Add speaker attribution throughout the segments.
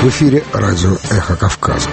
Speaker 1: В эфире радио «Эхо Кавказа».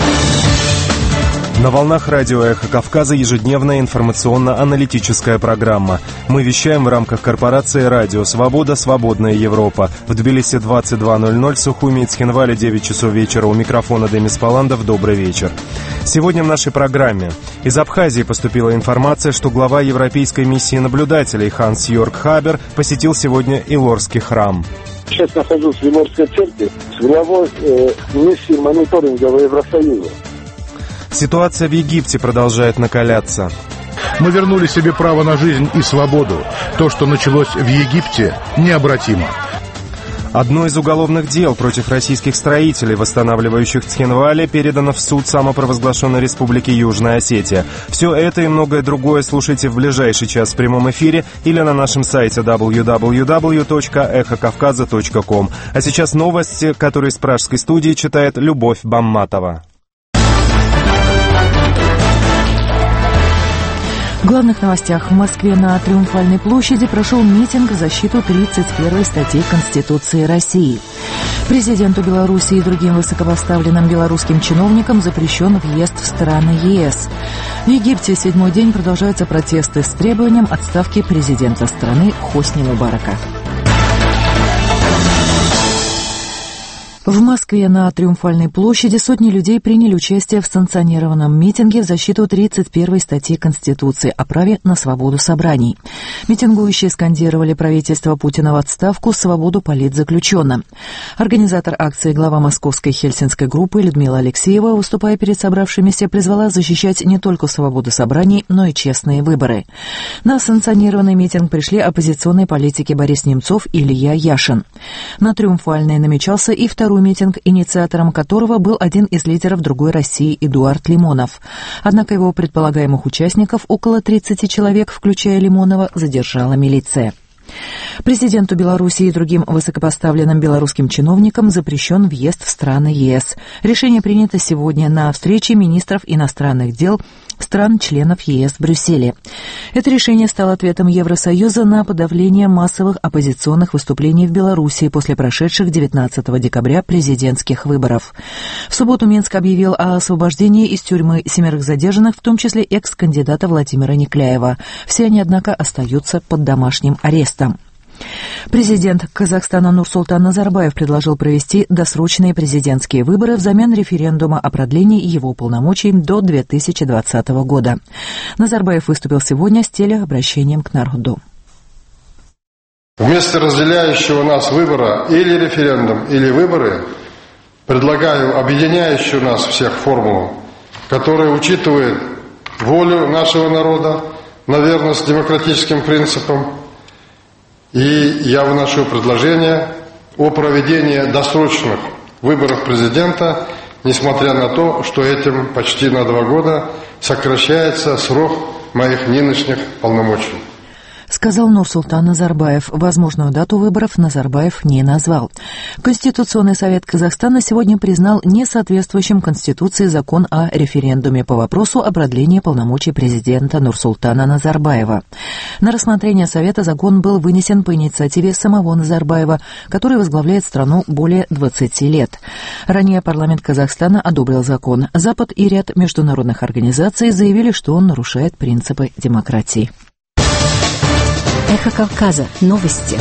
Speaker 2: На волнах радио «Эхо Кавказа» ежедневная информационно-аналитическая программа. Мы вещаем в рамках корпорации «Радио Свобода. Свободная Европа». В Тбилиси 22:00, Сухуми и Цхинвале 9 часов вечера. У микрофона Демис Паландов. Добрый вечер. Сегодня в нашей программе. Из Абхазии поступила информация, что глава европейской миссии наблюдателей Ханс-Йорг Хабер посетил сегодня Илорский храм.
Speaker 3: Сейчас нахожусь в Илорской церкви с главой миссии мониторинга Евросоюза.
Speaker 2: Ситуация в Египте продолжает накаляться.
Speaker 4: Мы вернули себе право на жизнь и свободу. То, что началось в Египте, необратимо.
Speaker 2: Одно из уголовных дел против российских строителей, восстанавливающих Цхинвале, передано в суд самопровозглашенной Республики Южная Осетия. Все это и многое другое слушайте в ближайший час в прямом эфире или на нашем сайте www.эхокавказа.ком. А сейчас новости, которые из пражской студии читает Любовь Бамматова.
Speaker 5: В главных новостях. В Москве на Триумфальной площади прошел митинг в защиту 31 статьи Конституции России. Президенту Беларуси и другим высокопоставленным белорусским чиновникам запрещен въезд в страны ЕС. В Египте 7-й день продолжаются протесты с требованием отставки президента страны Хосни Мубарака. В Москве на Триумфальной площади сотни людей приняли участие в санкционированном митинге в защиту 31 статьи Конституции о праве на свободу собраний. Митингующие скандировали правительство Путина в отставку, свободу политзаключенным. Организатор акции, глава московской хельсинской группы Людмила Алексеева, выступая перед собравшимися, призвала защищать не только свободу собраний, но и честные выборы. На санкционированный митинг пришли оппозиционные политики Борис Немцов и Илья Яшин. На Триумфальной намечался и второй митинг, инициатором которого был один из лидеров другой России Эдуард Лимонов. Однако его предполагаемых участников, около 30 человек, включая Лимонова, задержала милиция. Президенту Беларуси и другим высокопоставленным белорусским чиновникам запрещен въезд в страны ЕС. Решение принято сегодня на встрече министров иностранных дел стран-членов ЕС в Брюсселе. Это решение стало ответом Евросоюза на подавление массовых оппозиционных выступлений в Беларуси после прошедших 19 декабря президентских выборов. В субботу Минск объявил о освобождении из тюрьмы 7 задержанных, в том числе экс-кандидата Владимира Никляева. Все они, однако, остаются под домашним арестом. Президент Казахстана Нурсултан Назарбаев предложил провести досрочные президентские выборы взамен референдума о продлении его полномочий до 2020 года. Назарбаев выступил сегодня с телеобращением к народу.
Speaker 6: Вместо разделяющего нас выбора или референдум, или выборы, предлагаю объединяющую нас всех формулу, которая учитывает волю нашего народа на верность демократическим принципам. И я вношу предложение о проведении досрочных выборов президента, несмотря на то, что этим почти на 2 года сокращается срок моих нынешних полномочий.
Speaker 5: Сказал Нурсултан Назарбаев. Возможную дату выборов Назарбаев не назвал. Конституционный совет Казахстана сегодня признал несоответствующим Конституции закон о референдуме по вопросу о продлении полномочий президента Нурсултана Назарбаева. На рассмотрение совета закон был вынесен по инициативе самого Назарбаева, который возглавляет страну более 20 лет. Ранее парламент Казахстана одобрил закон. Запад и ряд международных организаций заявили, что он нарушает принципы демократии.
Speaker 7: Эхо Кавказа. Новости.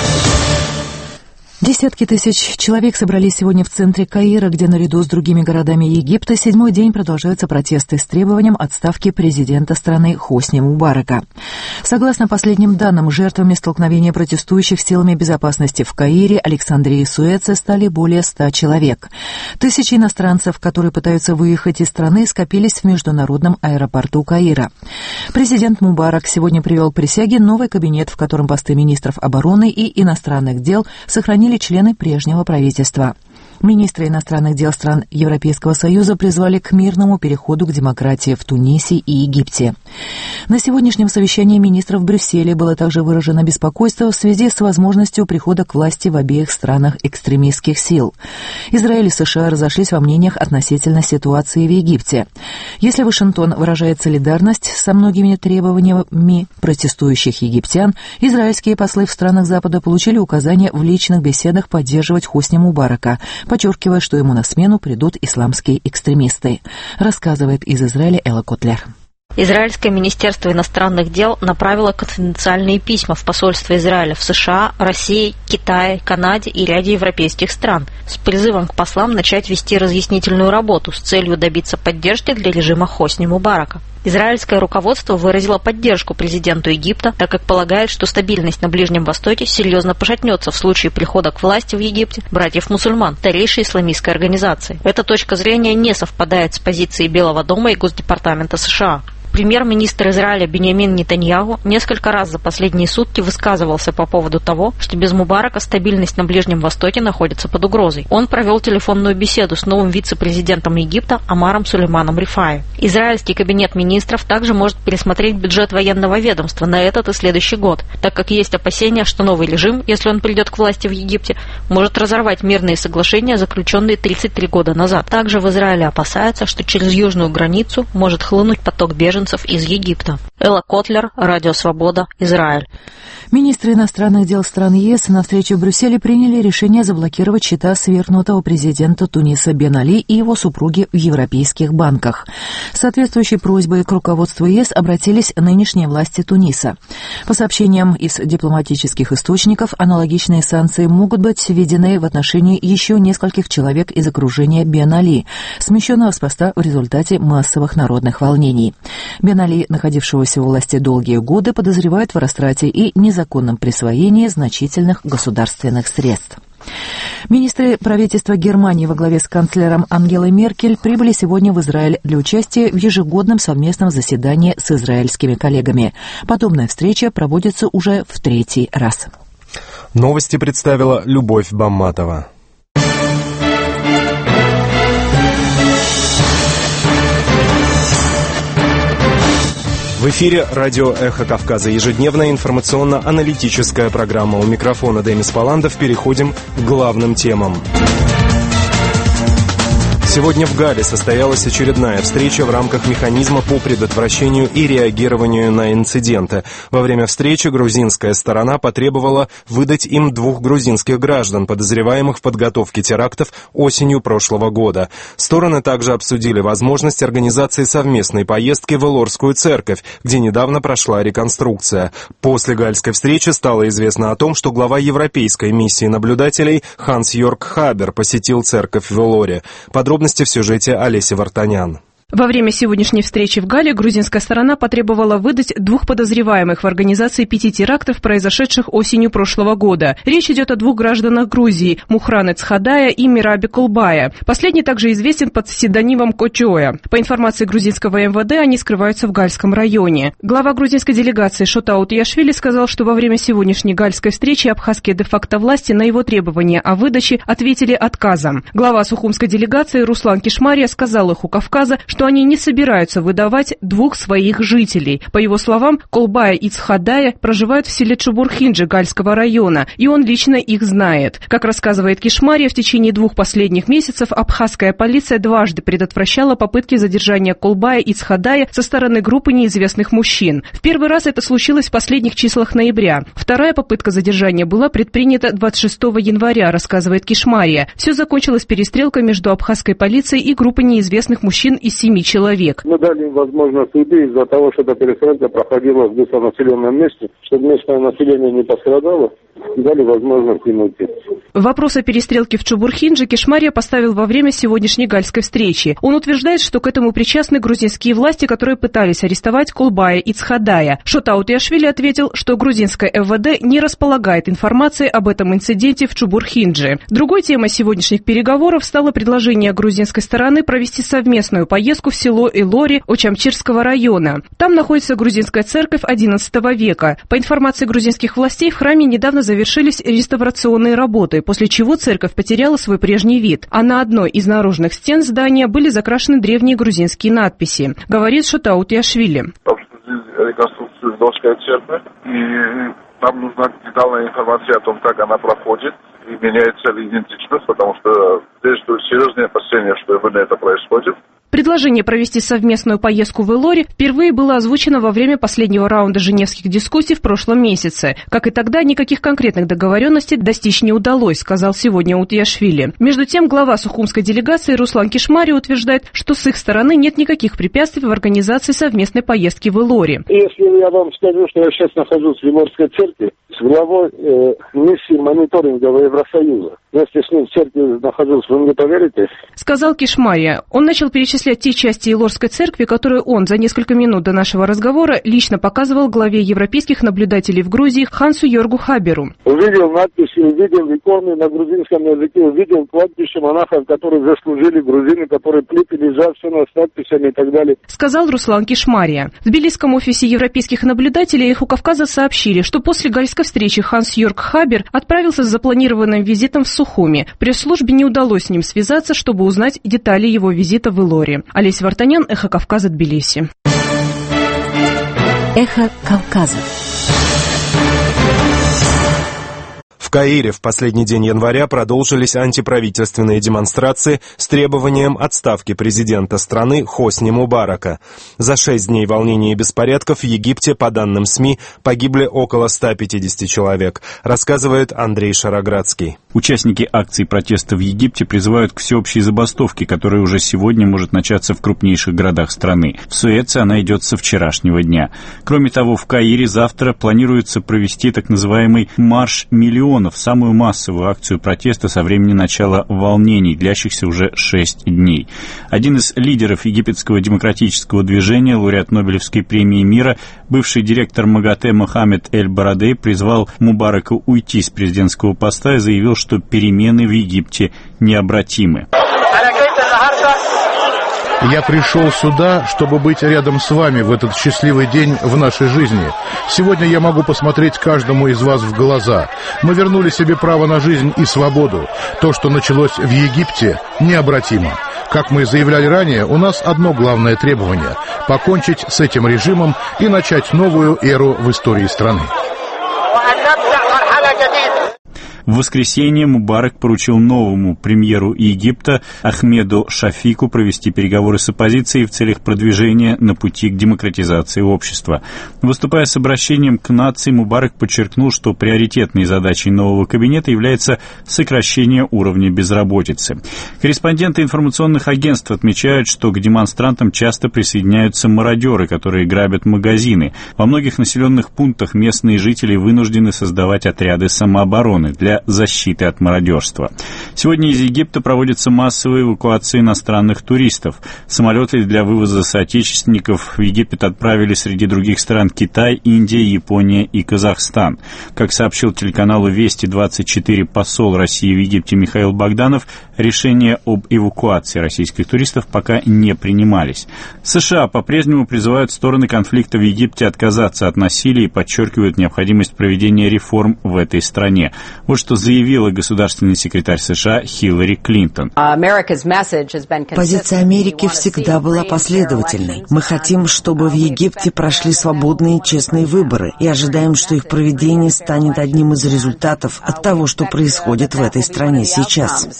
Speaker 5: Десятки тысяч человек собрались сегодня в центре Каира, где наряду с другими городами Египта 7-й день продолжаются протесты с требованием отставки президента страны Хосни Мубарака. Согласно последним данным, жертвами столкновения протестующих с силами безопасности в Каире, Александрии и Суэце стали более 100 человек. Тысячи иностранцев, которые пытаются выехать из страны, скопились в международном аэропорту Каира. Президент Мубарак сегодня привел к присяге новый кабинет, в котором посты министров обороны и иностранных дел сохранили члены прежнего правительства. Министры иностранных дел стран Европейского Союза призвали к мирному переходу к демократии в Тунисе и Египте. На сегодняшнем совещании министров в Брюсселе было также выражено беспокойство в связи с возможностью прихода к власти в обеих странах экстремистских сил. Израиль и США разошлись во мнениях относительно ситуации в Египте. Если Вашингтон выражает солидарность со многими требованиями протестующих египтян, израильские послы в странах Запада получили указание в личных беседах поддерживать Хосни Мубарака, подчеркивая, что ему на смену придут исламские экстремисты. Рассказывает из Израиля Элла Котлер.
Speaker 8: Израильское министерство иностранных дел направило конфиденциальные письма в посольство Израиля в США, России, Китае, Канаде и ряде европейских стран с призывом к послам начать вести разъяснительную работу с целью добиться поддержки для режима Хосни Мубарака. Израильское руководство выразило поддержку президенту Египта, так как полагает, что стабильность на Ближнем Востоке серьезно пошатнется в случае прихода к власти в Египте братьев-мусульман, старейшей исламистской организации. Эта точка зрения не совпадает с позицией Белого дома и Госдепартамента США. Премьер-министр Израиля Биньямин Нетаньяху несколько раз за последние сутки высказывался по поводу того, что без Мубарака стабильность на Ближнем Востоке находится под угрозой. Он провел телефонную беседу с новым вице-президентом Египта Омаром Сулейманом Рифаи. Израильский кабинет министров также может пересмотреть бюджет военного ведомства на этот и следующий год, так как есть опасения, что новый режим, если он придет к власти в Египте, может разорвать мирные соглашения, заключенные 33 года назад. Также в Израиле опасаются, что через южную границу может хлынуть поток беженцев из Египта. Элла Котлер, Радио Свобода, Израиль.
Speaker 5: Министры иностранных дел стран ЕС на встрече в Брюсселе приняли решение заблокировать счета свергнутого президента Туниса Бен Али и его супруги в европейских банках. С соответствующей просьбой к руководству ЕС обратились нынешние власти Туниса. По сообщениям из дипломатических источников, аналогичные санкции могут быть введены в отношении еще нескольких человек из окружения Бен Али, смещенного с поста в результате массовых народных волнений. Бен Али, находившегося у власти долгие годы, подозревают в растрате и незаконном присвоении значительных государственных средств. Министры правительства Германии во главе с канцлером Ангелой Меркель прибыли сегодня в Израиль для участия в ежегодном совместном заседании с израильскими коллегами. Подобная встреча проводится уже в 3-й раз.
Speaker 2: Новости представила Любовь Бамматова. В эфире радио «Эхо Кавказа». Ежедневная информационно-аналитическая программа. У микрофона Демис Паландов. Переходим к главным темам. Сегодня в Гале состоялась очередная встреча в рамках механизма по предотвращению и реагированию на инциденты. Во время встречи грузинская сторона потребовала выдать им 2 грузинских граждан, подозреваемых в подготовке терактов осенью прошлого года. Стороны также обсудили возможность организации совместной поездки в Элорскую церковь, где недавно прошла реконструкция. После гальской встречи стало известно о том, что глава европейской миссии наблюдателей Ханс-Йорг Хабер посетил церковь в Элоре. Подробности в сюжете Олеси Вартанян.
Speaker 9: Во время сегодняшней встречи в Гале грузинская сторона потребовала выдать 2 подозреваемых в организации 5 терактов, произошедших осенью прошлого года. Речь идет о 2 гражданах Грузии – Мухраны Цхадая и Мираби Кулбая. Последний также известен под псевдонимом Кочоя. По информации грузинского МВД, они скрываются в Гальском районе. Глава грузинской делегации Шотаут Яшвили сказал, что во время сегодняшней гальской встречи абхазские де-факто власти на его требования о выдаче ответили отказом. Глава сухумской делегации Руслан Кишмария сказал Эху Кавказа, что они не собираются выдавать 2 своих жителей. По его словам, Кулбая и Цхадая проживают в селе Чубурхинджи Гальского района, и он лично их знает. Как рассказывает Кишмария, в течение 2 последних месяцев абхазская полиция дважды предотвращала попытки задержания Кулбая и Цхадая со стороны группы неизвестных мужчин. В первый раз это случилось в последних числах ноября. Вторая попытка задержания была предпринята 26 января, рассказывает Кишмария. Все закончилось перестрелкой между абхазской полицией и группой неизвестных мужчин из 7 человек.
Speaker 3: Мы дали им возможность уйти из-за того, что эта перестрелка проходила в густонаселенном месте, чтобы местное население не пострадало, дали возможность им уйти.
Speaker 9: Вопрос о перестрелке в Чубурхиндже Кишмария поставил во время сегодняшней гальской встречи. Он утверждает, что к этому причастны грузинские власти, которые пытались арестовать Кулбая и Цхадая. Шотаут Яшвили ответил, что грузинское МВД не располагает информацией об этом инциденте в Чубурхиндже. Другой темой сегодняшних переговоров стало предложение грузинской стороны провести совместную поездку в село Элори Очамчирского района. Там находится грузинская церковь XI века. По информации грузинских властей, в храме недавно завершились реставрационные работы, после чего церковь потеряла свой прежний вид, а на одной из наружных стен здания были закрашены древние грузинские надписи, говорит Шотаут Яшвили.
Speaker 10: Реконструкцию Элорской церкви, и нам нужна детальная информация о том, как она проходит, и меняется ли идентичность, потому что действует серьезное опасение, что именно это происходит.
Speaker 9: Предложение провести совместную поездку в Илори впервые было озвучено во время последнего раунда женевских дискуссий в прошлом месяце. Как и тогда, никаких конкретных договоренностей достичь не удалось, сказал сегодня Утияшвили. Между тем, глава сухумской делегации Руслан Кишмари утверждает, что с их стороны нет никаких препятствий в организации совместной поездки в Илори.
Speaker 3: Если я вам скажу, что я сейчас нахожусь в Илорской церкви, с главой миссии мониторинга Евросоюза. Вместе с ним в церкви нахожусь, вы мне поверите? Сказал
Speaker 9: Кишмари. Он начал перечислять те части Илорской церкви, которые он за несколько минут до нашего разговора лично показывал главе европейских наблюдателей в Грузии Хансу Йоргу Хаберу.
Speaker 3: Увидел надписи, увидел иконы на грузинском языке, увидел кладбище монахов, которые заслужили грузины, которые плиты лежат все с надписями и так далее. Сказал Руслан Кишмари. В Тбилисском офисе европейских наблюдателей Эхо Кавказа сообщили, что после гальской встречи Ханс Йорг Хабер отправился с запланированным визитом в Сухуми. Пресс-службе не удалось с ним связаться, чтобы узнать детали его визита в Илори. Олеся Вартанян, Эхо Кавказа, Тбилиси.
Speaker 7: Эхо Кавказа.
Speaker 2: В Каире в последний день января продолжились антиправительственные демонстрации с требованием отставки президента страны Хосни Мубарака. За 6 дней волнений и беспорядков в Египте, по данным СМИ, погибли около 150 человек, рассказывает Андрей Шароградский.
Speaker 11: Участники акций протеста в Египте призывают к всеобщей забастовке, которая уже сегодня может начаться в крупнейших городах страны. В Суэце она идет со вчерашнего дня. Кроме того, в Каире завтра планируется провести так называемый «Марш миллионов», самую массовую акцию протеста со времени начала волнений, длящихся уже 6 дней. Один из лидеров египетского демократического движения, лауреат Нобелевской премии мира, бывший директор МАГАТЭ Мохаммед Эль-Барадей призвал Мубарака уйти с президентского поста и заявил, что перемены в Египте необратимы.
Speaker 4: Я пришел сюда, чтобы быть рядом с вами в этот счастливый день в нашей жизни. Сегодня я могу посмотреть каждому из вас в глаза. Мы вернули себе право на жизнь и свободу. То, что началось в Египте, необратимо. Как мы заявляли ранее, у нас одно главное требование – покончить с этим режимом и начать новую эру в истории страны.
Speaker 11: В воскресенье Мубарак поручил новому премьеру Египта Ахмеду Шафику провести переговоры с оппозицией в целях продвижения на пути к демократизации общества. Выступая с обращением к нации, Мубарак подчеркнул, что приоритетной задачей нового кабинета является сокращение уровня безработицы. Корреспонденты информационных агентств отмечают, что к демонстрантам часто присоединяются мародеры, которые грабят магазины. Во многих населенных пунктах местные жители вынуждены создавать отряды самообороны для защиты от мародерства. Сегодня из Египта проводится массовая эвакуация иностранных туристов. Самолеты для вывоза соотечественников в Египет отправили среди других стран Китай, Индия, Япония и Казахстан. Как сообщил телеканалу «Вести-24» посол России в Египте Михаил Богданов, решения об эвакуации российских туристов пока не принимались. США по-прежнему призывают стороны конфликта в Египте отказаться от насилия и подчеркивают необходимость проведения реформ в этой стране. Вот что заявила государственный секретарь США Хиллари Клинтон.
Speaker 12: Позиция Америки всегда была последовательной. Мы хотим, чтобы в Египте прошли свободные и честные выборы, и ожидаем, что их проведение станет одним из результатов от того, что происходит в этой стране сейчас.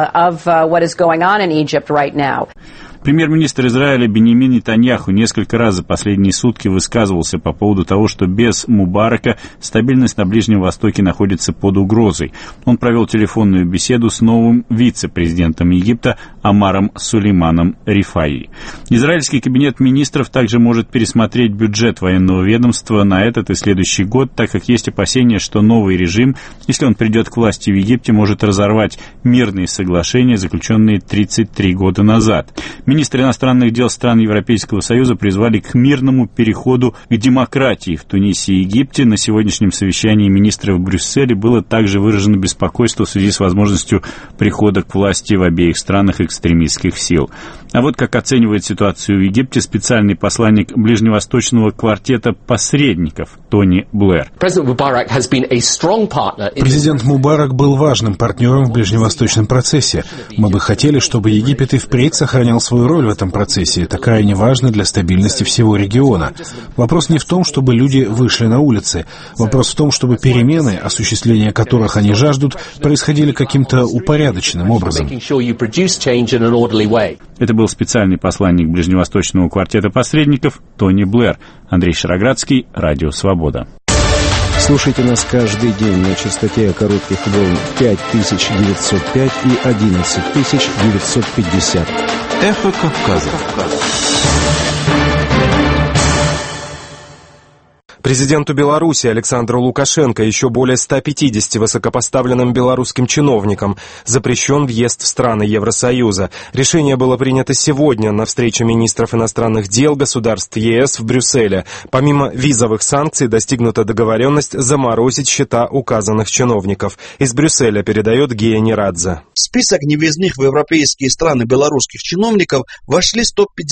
Speaker 11: Премьер-министр Израиля Биньямин Нетаньяху несколько раз за последние сутки высказывался по поводу того, что без Мубарака стабильность на Ближнем Востоке находится под угрозой. Он провел телефонную беседу с новым вице-президентом Египта Омаром Сулейманом Рифаи. Израильский кабинет министров также может пересмотреть бюджет военного ведомства на этот и следующий год, так как есть опасения, что новый режим, если он придет к власти в Египте, может разорвать мирные соглашения, заключенные 33 года назад. Министры иностранных дел стран Европейского Союза призвали к мирному переходу к демократии в Тунисе и Египте. На сегодняшнем совещании министров в Брюсселе было также выражено беспокойство в связи с возможностью прихода к власти в обеих странах экстремистских сил. А вот как оценивает ситуацию в Египте специальный посланник ближневосточного квартета посредников Тони Блэр.
Speaker 13: Президент Мубарак был важным партнером в ближневосточном процессе. Мы бы хотели, чтобы Египет и впредь сохранял свою ключевую роль в этом процессе, такая они важны для стабильности всего региона. Вопрос не в том, чтобы люди вышли на улицы. Вопрос в том, чтобы перемены, осуществление которых они жаждут, происходили каким-то упорядоченным образом.
Speaker 11: Это был специальный посланник Ближневосточного квартета посредников Тони Блэр. Андрей Шароградский, Радио Свобода.
Speaker 14: Слушайте нас каждый день на частоте коротких волн 5905 и 11950.
Speaker 2: Эхо Кавказа. Президенту Беларуси Александру Лукашенко и еще более 150 высокопоставленным белорусским чиновникам запрещен въезд в страны Евросоюза. Решение было принято сегодня на встрече министров иностранных дел государств ЕС в Брюсселе. Помимо визовых санкций достигнута договоренность заморозить счета указанных чиновников. Из Брюсселя передает Гея Нерадзе.
Speaker 15: В список невъездных в европейские страны белорусских чиновников вошли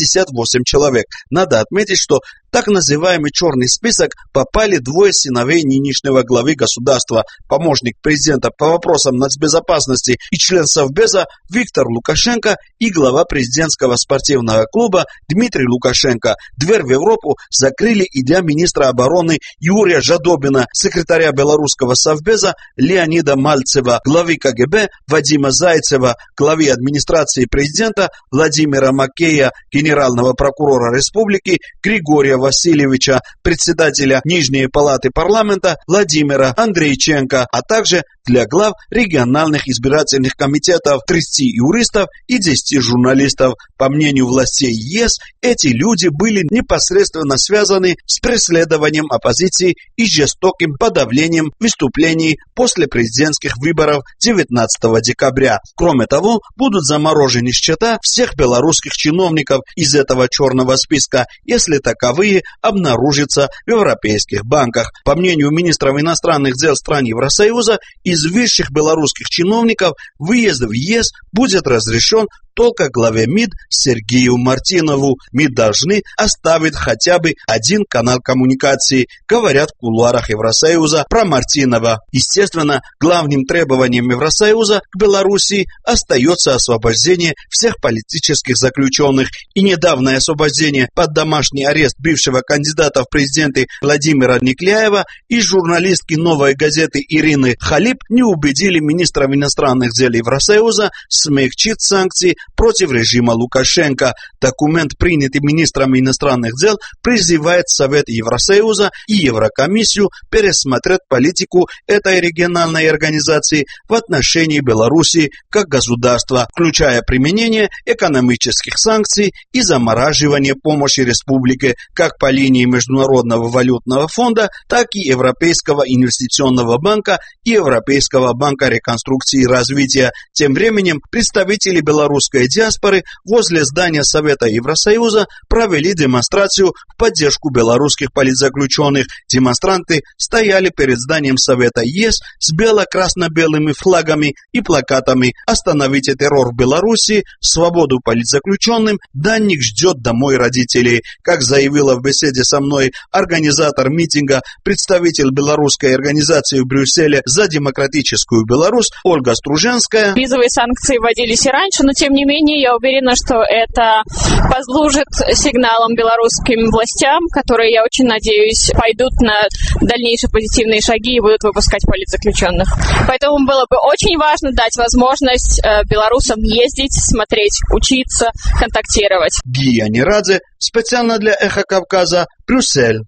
Speaker 15: 158 человек. Надо отметить, что так называемый черный список попали двое сыновей нынешнего главы государства, помощник президента по вопросам нацбезопасности и член Совбеза Виктор Лукашенко и глава президентского спортивного клуба Дмитрий Лукашенко. Дверь в Европу закрыли и для министра обороны Юрия Жадобина, секретаря белорусского Совбеза Леонида Мальцева, главы КГБ Вадима Зайцева, главы администрации президента Владимира Макея, генерального прокурора республики Григория Васильевича, председателя Нижней палаты парламента Владимира Андрейченко, а также для глав региональных избирательных комитетов 30 юристов и 10 журналистов. По мнению властей ЕС, эти люди были непосредственно связаны с преследованием оппозиции и жестоким подавлением выступлений после президентских выборов 19 декабря. Кроме того, будут заморожены счета всех белорусских чиновников из этого черного списка, если таковые обнаружатся в европейских банках. По мнению министров иностранных дел стран Евросоюза, из высших белорусских чиновников выезд в ЕС будет разрешен только главе МИД Сергею Мартинову. МИД должны оставить хотя бы один канал коммуникации, говорят в кулуарах Евросоюза про Мартинова. Естественно, главным требованием Евросоюза к Белоруссии остается освобождение всех политических заключенных. И недавнее освобождение под домашний арест бывшего кандидата в президенты Владимира Никляева и журналистки «Новой газеты» Ирины Халип не убедили министров иностранных дел Евросоюза смягчить санкции против режима Лукашенко. Документ, принятый министрами иностранных дел, призывает Совет Евросоюза и Еврокомиссию пересмотреть политику этой региональной организации в отношении Беларуси как государства, включая применение экономических санкций и замораживание помощи республике как по линии Международного валютного фонда, так и Европейского инвестиционного банка и Европейского банка реконструкции и развития. Тем временем представители белорусской диаспоры возле здания Совета Евросоюза провели демонстрацию в поддержку белорусских политзаключенных. Демонстранты стояли перед зданием Совета ЕС с бело-красно-белыми флагами и плакатами «Остановите террор в Беларуси», «Свободу политзаключенным», «Данник ждет домой родителей». Как заявила в беседе со мной организатор митинга, представитель белорусской организации в Брюсселе «За демократическую Беларусь» Ольга Струженская.
Speaker 16: Визовые санкции вводились и раньше, но тем не менее я уверена, что это послужит сигналом белорусским властям, которые, я очень надеюсь, пойдут на дальнейшие позитивные шаги и будут выпускать политзаключенных. Поэтому было бы очень важно дать возможность белорусам ездить, смотреть, учиться, контактировать.
Speaker 15: Гия Нерадзе, специально для «Эхо Кавказа», Брюссель.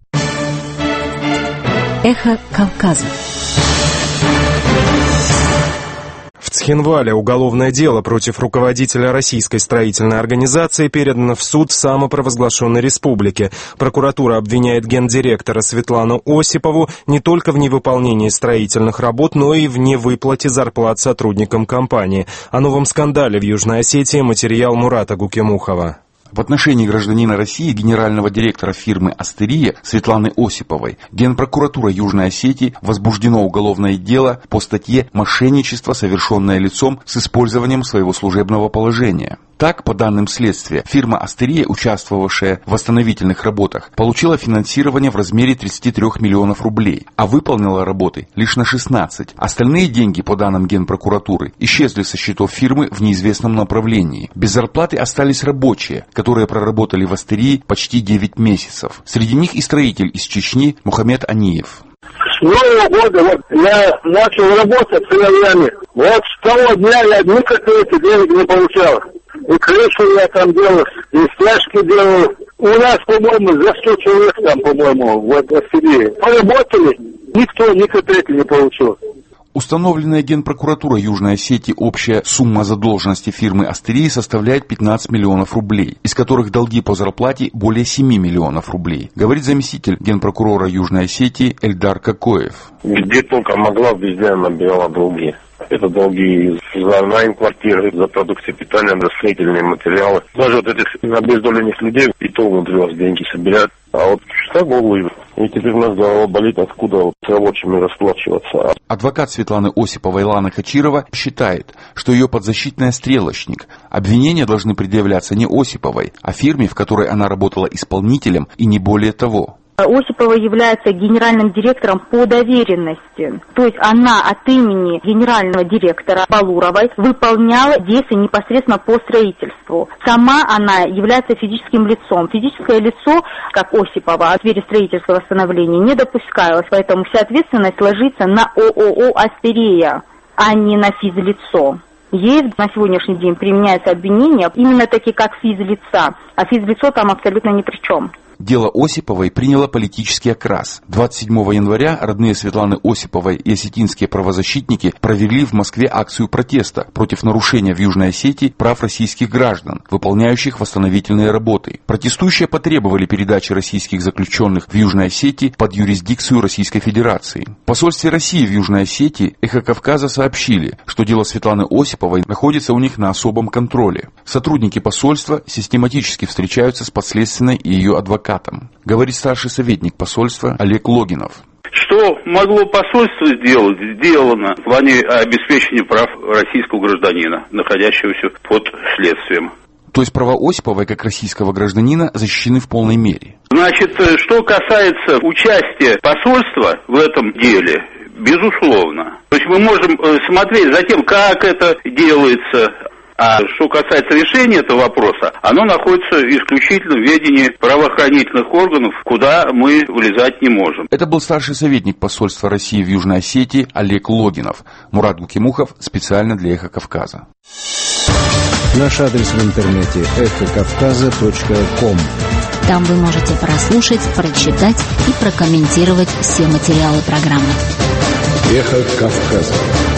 Speaker 7: Эхо Кавказа.
Speaker 2: В Цхинвале уголовное дело против руководителя российской строительной организации передано в суд самопровозглашенной республики. Прокуратура обвиняет гендиректора Светлану Осипову не только в невыполнении строительных работ, но и в невыплате зарплат сотрудникам компании. О новом скандале в Южной Осетии материал Мурата Гукемухова.
Speaker 17: В отношении гражданина России, генерального директора фирмы «Астерия» Светланы Осиповой, Генпрокуратура Южной Осетии возбуждено уголовное дело по статье «Мошенничество, совершенное лицом с использованием своего служебного положения». Так, по данным следствия, фирма «Астерия», участвовавшая в восстановительных работах, получила финансирование в размере 33 миллионов рублей, а выполнила работы лишь на 16. Остальные деньги, по данным Генпрокуратуры, исчезли со счетов фирмы в неизвестном направлении. Без зарплаты остались рабочие, которые проработали в «Астерии» почти 9 месяцев. Среди них и строитель из Чечни Мухаммед Аниев.
Speaker 3: С Нового года я начал работать с сыновьями. С того дня я никаких денег не получал. И крышу я там делал, и стяжки делал. У нас, по-моему, за 100 человек там, по-моему, в Астерии. Поработали, никто ни копейки не получил.
Speaker 17: Установленная Генпрокуратурой Южной Осетии общая сумма задолженности фирмы «Астерии» составляет 15 миллионов рублей, из которых долги по зарплате более 7 миллионов рублей, говорит заместитель Генпрокурора Южной Осетии Эльдар Кокоев.
Speaker 18: Где только могла, везде она набирала долги. Это долги за найм квартиры, за продукты питания, за строительные материалы. Даже этих обездоленных людей и то умудрилось деньги собирать. А что голову? И теперь у нас голова болит, откуда с рабочими расплачиваться.
Speaker 17: Адвокат Светланы Осиповой Лана Хачирова считает, что ее подзащитная стрелочник. Обвинения должны предъявляться не Осиповой, а фирме, в которой она работала исполнителем, и не более того.
Speaker 19: Осипова является генеральным директором по доверенности. То есть она от имени генерального директора Балуровой выполняла действия непосредственно по строительству. Сама она является физическим лицом. Физическое лицо, как Осипова, в сфере строительства и восстановления не допускалось, поэтому вся ответственность ложится на ООО «Астерия», а не на физлицо. Ей на сегодняшний день применяется обвинение именно таки как физлица, а физлицо там абсолютно ни при чем.
Speaker 17: Дело Осиповой приняло политический окрас. 27 января родные Светланы Осиповой и осетинские правозащитники провели в Москве акцию протеста против нарушения в Южной Осетии прав российских граждан, выполняющих восстановительные работы. Протестующие потребовали передачи российских заключенных в Южной Осетии под юрисдикцию Российской Федерации. В посольстве России в Южной Осетии «Эхо Кавказа» сообщили, что дело Светланы Осиповой находится у них на особом контроле. Сотрудники посольства систематически встречаются с подследственной и ее адвокатом, говорит старший советник посольства Олег Логинов.
Speaker 20: Что могло посольство сделать, сделано в плане обеспечения прав российского гражданина, находящегося под следствием.
Speaker 17: То есть права Осиповой как российского гражданина защищены в полной мере.
Speaker 20: Значит, что касается участия посольства в этом деле, безусловно. То есть мы можем смотреть за тем, как это делается. А что касается решения этого вопроса, оно находится исключительно в ведении правоохранительных органов, куда мы влезать не можем.
Speaker 17: Это был старший советник посольства России в Южной Осетии Олег Логинов. Мурат Гукимухов специально для «Эхо Кавказа».
Speaker 14: Наш адрес в интернете эхокавказа.ком.
Speaker 7: Там вы можете прослушать, прочитать и прокомментировать все материалы программы.
Speaker 14: «Эхо Кавказа».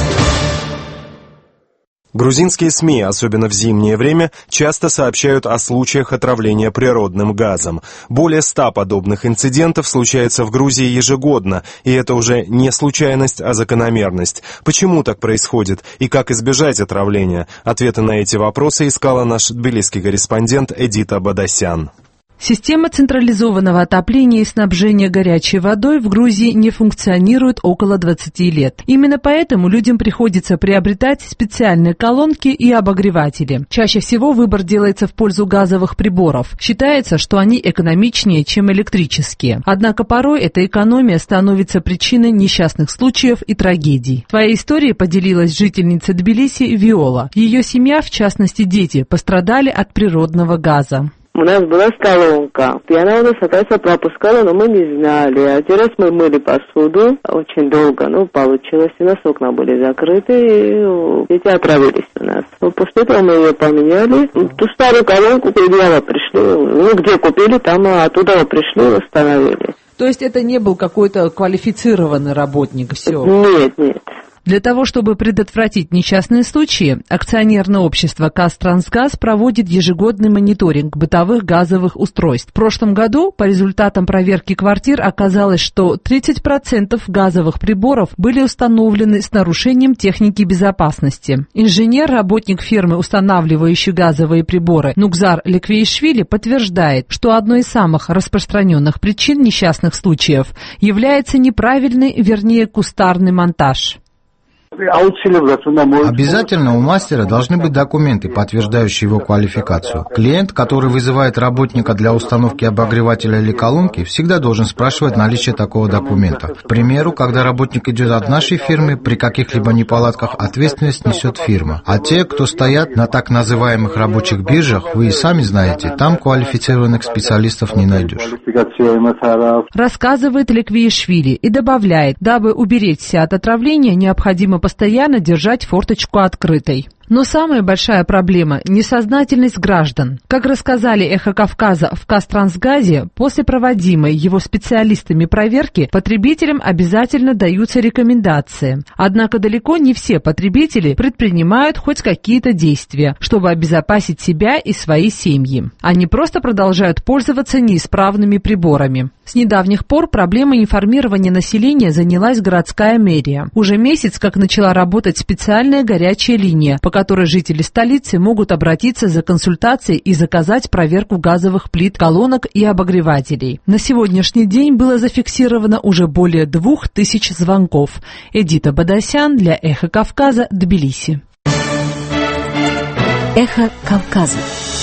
Speaker 2: Грузинские СМИ, особенно в зимнее время, часто сообщают о случаях отравления природным газом. Более 100 подобных инцидентов случается в Грузии ежегодно, и это уже не случайность, а закономерность. Почему так происходит и как избежать отравления? Ответы на эти вопросы искала наш тбилисский корреспондент Эдита Бадасян.
Speaker 9: Система централизованного отопления и снабжения горячей водой в Грузии не функционирует около 20 лет. Именно поэтому людям приходится приобретать специальные колонки и обогреватели. Чаще всего выбор делается в пользу газовых приборов. Считается, что они экономичнее, чем электрические. Однако порой эта экономия становится причиной несчастных случаев и трагедий. Своей историей поделилась жительница Тбилиси Виола. Ее семья, в частности дети, пострадали от природного газа.
Speaker 21: У нас была столовка, и она у нас, оказывается, пропускала, но мы не знали. Один раз мы мыли посуду очень долго, получилось, у нас окна были закрыты, и дети отравились у нас. После этого мы ее поменяли. Ту старую колонку предъява пришли, где купили, там оттуда пришли и восстановили.
Speaker 9: То есть это не был какой-то квалифицированный работник, все?
Speaker 21: Нет.
Speaker 9: Для того, чтобы предотвратить несчастные случаи, акционерное общество «Казтрансгаз» проводит ежегодный мониторинг бытовых газовых устройств. В прошлом году по результатам проверки квартир оказалось, что 30% газовых приборов были установлены с нарушением техники безопасности. Инженер, работник фирмы, устанавливающей газовые приборы, Нукзар Леквеишвили, подтверждает, что одной из самых распространенных причин несчастных случаев является неправильный, вернее, кустарный монтаж.
Speaker 1: Обязательно у мастера должны быть документы, подтверждающие его квалификацию. Клиент, который вызывает работника для установки обогревателя или колонки, всегда должен спрашивать наличие такого документа. К примеру, когда работник идет от нашей фирмы, при каких-либо неполадках ответственность несет фирма. А те, кто стоят на так называемых рабочих биржах, вы и сами знаете, там квалифицированных специалистов не найдешь.
Speaker 9: Рассказывает Леквиишвили и добавляет, дабы уберечься от отравления, необходимо постоянно держать форточку открытой. Но самая большая проблема – несознательность граждан. Как рассказали «Эхо Кавказа» в Казтрансгазе, после проводимой его специалистами проверки потребителям обязательно даются рекомендации. Однако далеко не все потребители предпринимают хоть какие-то действия, чтобы обезопасить себя и свои семьи. Они просто продолжают пользоваться неисправными приборами. С недавних пор проблемой информирования населения занялась городская мэрия. Уже месяц как начала работать специальная горячая линия, по которой жители столицы могут обратиться за консультацией и заказать проверку газовых плит, колонок и обогревателей. На сегодняшний день было зафиксировано уже более 2000 звонков. Эдита Бадасян для «Эхо Кавказа», Тбилиси.
Speaker 7: «Эхо Кавказа».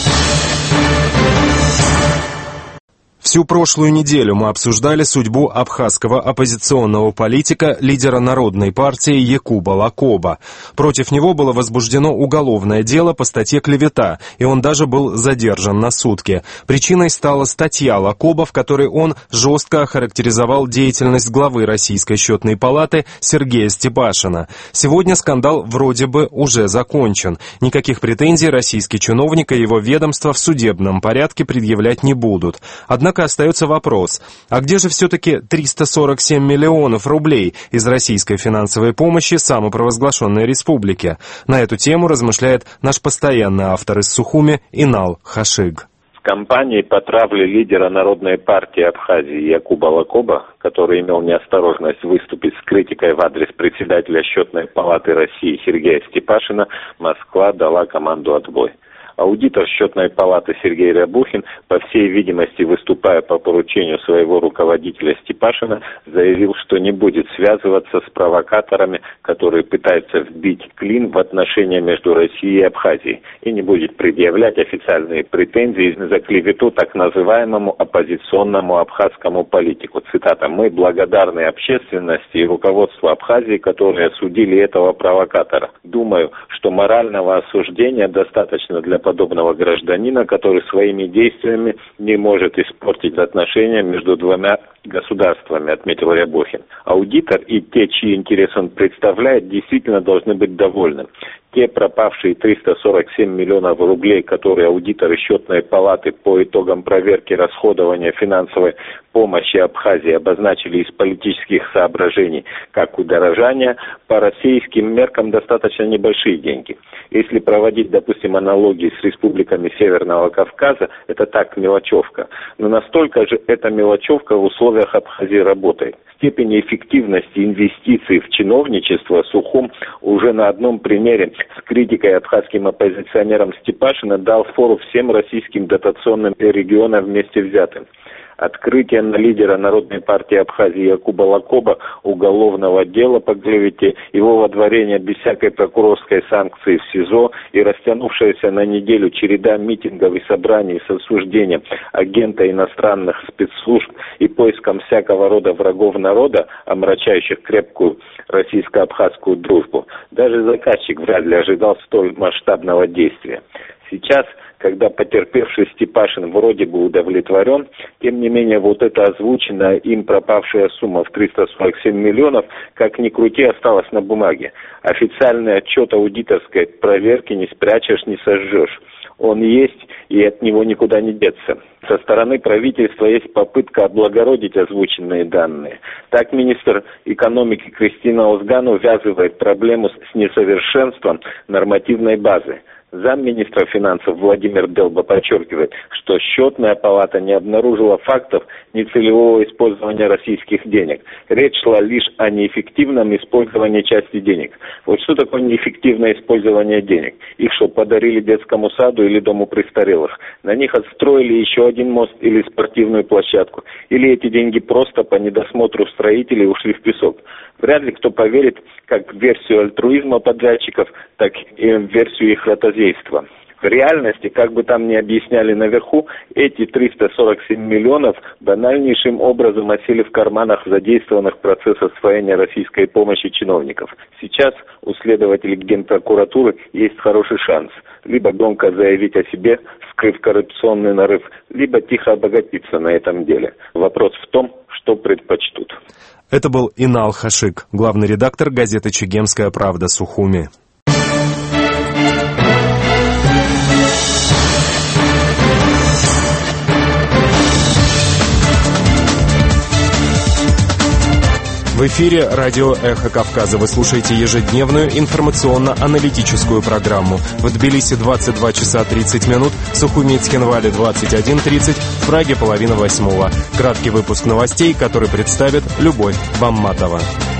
Speaker 2: Всю прошлую неделю мы обсуждали судьбу абхазского оппозиционного политика, лидера Народной партии Якуба Лакоба. Против него было возбуждено уголовное дело по статье «Клевета», и он даже был задержан на сутки. Причиной стала статья Лакоба, в которой он жестко охарактеризовал деятельность главы Российской счетной палаты Сергея Степашина. Сегодня скандал вроде бы уже закончен. Никаких претензий российский чиновник и его ведомство в судебном порядке предъявлять не будут. Однако остается вопрос, а где же все-таки 347 миллионов рублей из российской финансовой помощи самопровозглашенной республике? На эту тему размышляет наш постоянный автор из Сухуми Инал Хашиг.
Speaker 22: В кампании по травле лидера Народной партии Абхазии Якуба Лакоба, который имел неосторожность выступить с критикой в адрес председателя Счетной палаты России Сергея Степашина, Москва дала команду «Отбой». Аудитор Счетной палаты Сергей Рябухин, по всей видимости, выступая по поручению своего руководителя Степашина, заявил, что не будет связываться с провокаторами, которые пытаются вбить клин в отношения между Россией и Абхазией, и не будет предъявлять официальные претензии за клевету так называемому оппозиционному абхазскому политику. Цитата: «Мы благодарны общественности и руководству Абхазии, которые осудили этого провокатора. Думаю, что морального осуждения достаточно для подобного гражданина, который своими действиями не может испортить отношения между двумя государствами», отметил Рябухин. Аудитор и те, чьи интересы он представляет, действительно должны быть довольны. Те пропавшие 347 миллионов рублей, которые аудиторы Счетной палаты по итогам проверки расходования финансовой помощи Абхазии обозначили из политических соображений как удорожание, по российским меркам достаточно небольшие деньги. Если проводить, допустим, аналогии с республиками Северного Кавказа, это так, мелочевка. Но настолько же эта мелочевка в условиях Абхазии работает. Степень эффективности инвестиций в чиновничество Сухум уже на одном примере с критикой абхазским оппозиционерам Степашина дал фору всем российским дотационным регионам вместе взятым. Открытие на лидера Народной партии Абхазии Якуба Лакоба уголовного дела по клевете, его водворение без всякой прокурорской санкции в СИЗО и растянувшаяся на неделю череда митингов и собраний с осуждением агента иностранных спецслужб и поиском всякого рода врагов народа, омрачающих крепкую российско-абхазскую дружбу. Даже заказчик вряд ли ожидал столь масштабного действия. Сейчас, когда потерпевший Степашин вроде бы удовлетворен, тем не менее вот эта озвученная им пропавшая сумма в 347 миллионов, как ни крути, осталась на бумаге. Официальный отчет аудиторской проверки не спрячешь, не сожжешь. Он есть, и от него никуда не деться. Со стороны правительства есть попытка облагородить озвученные данные. Так министр экономики Кристина Озган увязывает проблему с несовершенством нормативной базы. Замминистра финансов Владимир Делба подчеркивает, что счетная палата не обнаружила фактов нецелевого использования российских денег. Речь шла лишь о неэффективном использовании части денег. Вот что такое неэффективное использование денег? Их что, подарили детскому саду или дому престарелых? На них отстроили еще один мост или спортивную площадку? Или эти деньги просто по недосмотру строителей ушли в песок? Вряд ли кто поверит как в версию альтруизма подрядчиков, так и в версию их ротозейства. В реальности, как бы там ни объясняли наверху, эти 347 миллионов банальнейшим образом осели в карманах задействованных в процесс освоения российской помощи чиновников. Сейчас у следователей Генпрокуратуры есть хороший шанс. Либо громко заявить о себе, скрыв коррупционный нарыв, либо тихо обогатиться на этом деле. Вопрос в том, что предпочтут.
Speaker 2: Это был Инал Хашик, главный редактор газеты «Чегемская правда» Сухуми. В эфире радио «Эхо Кавказа». Вы слушаете ежедневную информационно-аналитическую программу. В Тбилиси 22 часа 30 минут, в Сухуми и Цхинвале 21:30, в Праге 7:30. Краткий выпуск новостей, который представит Любовь Бамматова.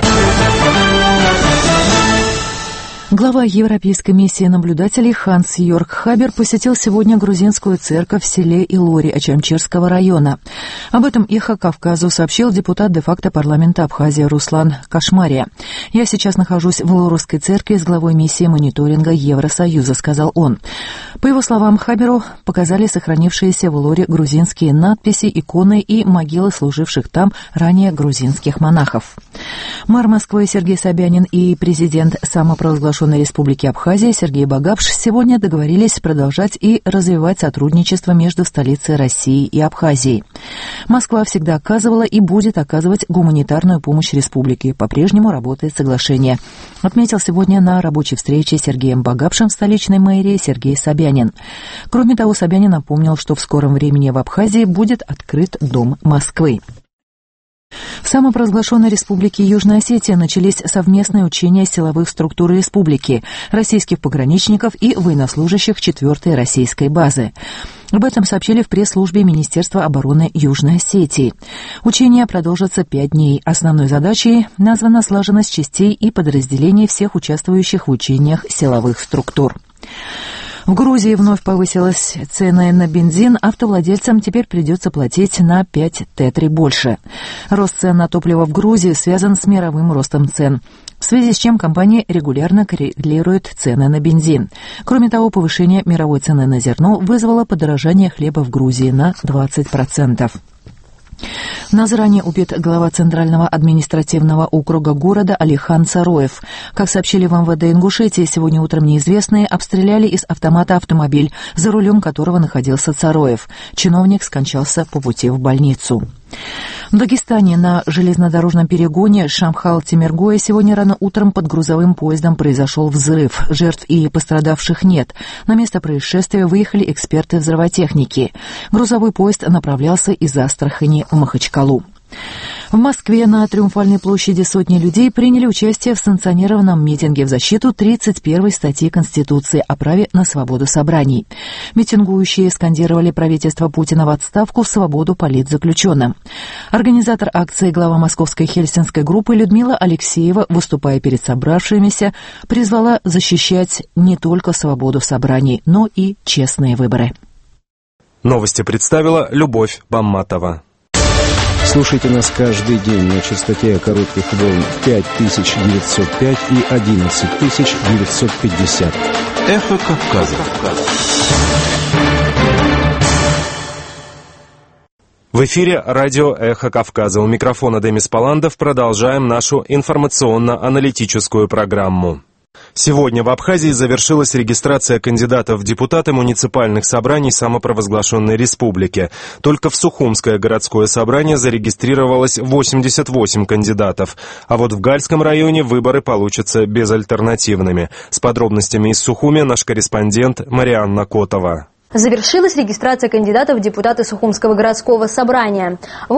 Speaker 5: Глава Европейской миссии наблюдателей Ханс Йорг Хабер посетил сегодня грузинскую церковь в селе Илори Ачамчерского района. Об этом «Эхо Кавказу» сообщил депутат де-факто парламента Абхазии Руслан Кашмария. «Я сейчас нахожусь в Илорской церкви с главой миссии мониторинга Евросоюза», — сказал он. По его словам, Хаберу показали сохранившиеся в Илоре грузинские надписи, иконы и могилы служивших там ранее грузинских монахов. Мэр Москвы Сергей Собянин и президент самопровозглашенной Республики Абхазия Сергей Багапш сегодня договорились продолжать и развивать сотрудничество между столицей России и Абхазией. Москва всегда оказывала и будет оказывать гуманитарную помощь республике. По-прежнему работает соглашение. Отметил сегодня на рабочей встрече с Сергеем Багапшем в столичной мэрии Сергей Собянин. Кроме того, Собянин напомнил, что в скором времени в Абхазии будет открыт Дом Москвы. В самопровозглашенной Республике Южная Осетия начались совместные учения силовых структур республики, российских пограничников и военнослужащих 4-й российской базы. Об этом сообщили в пресс-службе Министерства обороны Южной Осетии. Учения продолжатся 5 дней. Основной задачей названа слаженность частей и подразделений всех участвующих в учениях силовых структур. В Грузии вновь повысилась цена на бензин, автовладельцам теперь придется платить на 5 тетри больше. Рост цен на топливо в Грузии связан с мировым ростом цен, в связи с чем компания регулярно корректирует цены на бензин. Кроме того, повышение мировой цены на зерно вызвало подорожание хлеба в Грузии на 20%. В Назране убит глава Центрального административного округа города Алихан Цароев. Как сообщили в МВД Ингушетии, сегодня утром неизвестные обстреляли из автомата автомобиль, за рулем которого находился Цароев. Чиновник скончался по пути в больницу. В Дагестане на железнодорожном перегоне Шамхал-Темиргоя сегодня рано утром под грузовым поездом произошел взрыв. Жертв и пострадавших нет. На место происшествия выехали эксперты взрывотехники. Грузовой поезд направлялся из Астрахани в Махачкалу. В Москве на Триумфальной площади сотни людей приняли участие в санкционированном митинге в защиту 31-й статьи Конституции о праве на свободу собраний. Митингующие скандировали правительство Путина в отставку, в свободу политзаключенным. Организатор акции, глава московской хельсинской группы Людмила Алексеева, выступая перед собравшимися, призвала защищать не только свободу собраний, но и честные выборы.
Speaker 2: Новости представила Любовь Бамматова.
Speaker 14: Слушайте нас каждый день на частоте коротких волн 5905 и 11950.
Speaker 17: Эхо Кавказа.
Speaker 2: В эфире радио «Эхо Кавказа». У микрофона Демис Паландов. Продолжаем нашу информационно-аналитическую программу. Сегодня в Абхазии завершилась регистрация кандидатов в депутаты муниципальных собраний самопровозглашенной республики. Только в Сухумское городское собрание зарегистрировалось 88 кандидатов. А вот в Гальском районе выборы получатся безальтернативными. С подробностями из Сухуми наш корреспондент Марианна Котова.
Speaker 6: Завершилась регистрация кандидатов в депутаты Сухумского городского собрания.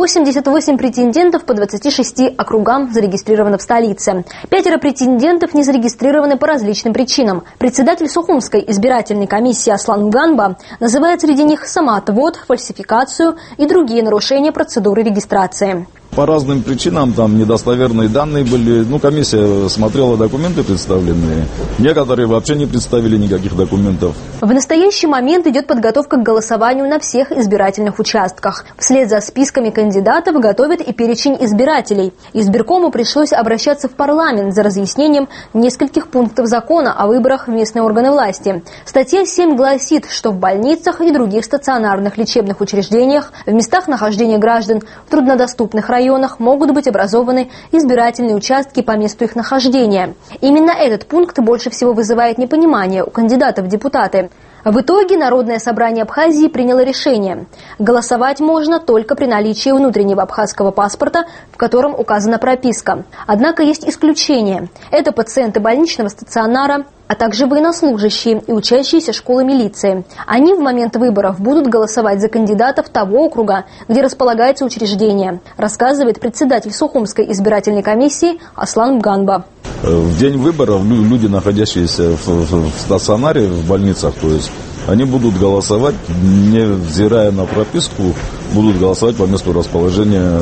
Speaker 6: 88 претендентов по 26 округам зарегистрировано в столице. 5 претендентов не зарегистрированы по различным причинам. Председатель Сухумской избирательной комиссии Аслан Ганба называет среди них самоотвод, фальсификацию и другие нарушения процедуры регистрации.
Speaker 8: По разным причинам, там недостоверные данные были. Комиссия смотрела документы представленные. Некоторые вообще не представили никаких документов.
Speaker 6: В настоящий момент идет подготовка к голосованию на всех избирательных участках. Вслед за списками кандидатов готовят и перечень избирателей. Избиркому пришлось обращаться в парламент за разъяснением нескольких пунктов закона о выборах в местные органы власти. Статья 7 гласит, что в больницах и других стационарных лечебных учреждениях, в местах нахождения граждан в труднодоступных районах могут быть образованы избирательные участки по месту их нахождения. Именно этот пункт больше всего вызывает непонимание у кандидатов в депутаты. В итоге Народное собрание Абхазии приняло решение. Голосовать можно только при наличии внутреннего абхазского паспорта, в котором указана прописка. Однако есть исключения. Это пациенты больничного стационара, а также военнослужащие и учащиеся школы милиции. Они в момент выборов будут голосовать за кандидатов того округа, где располагается учреждение, рассказывает председатель Сухумской избирательной комиссии Аслан Ганба.
Speaker 8: В день выборов люди, находящиеся в стационаре, в больницах, то есть, они будут голосовать, невзирая на прописку, будут голосовать по месту расположения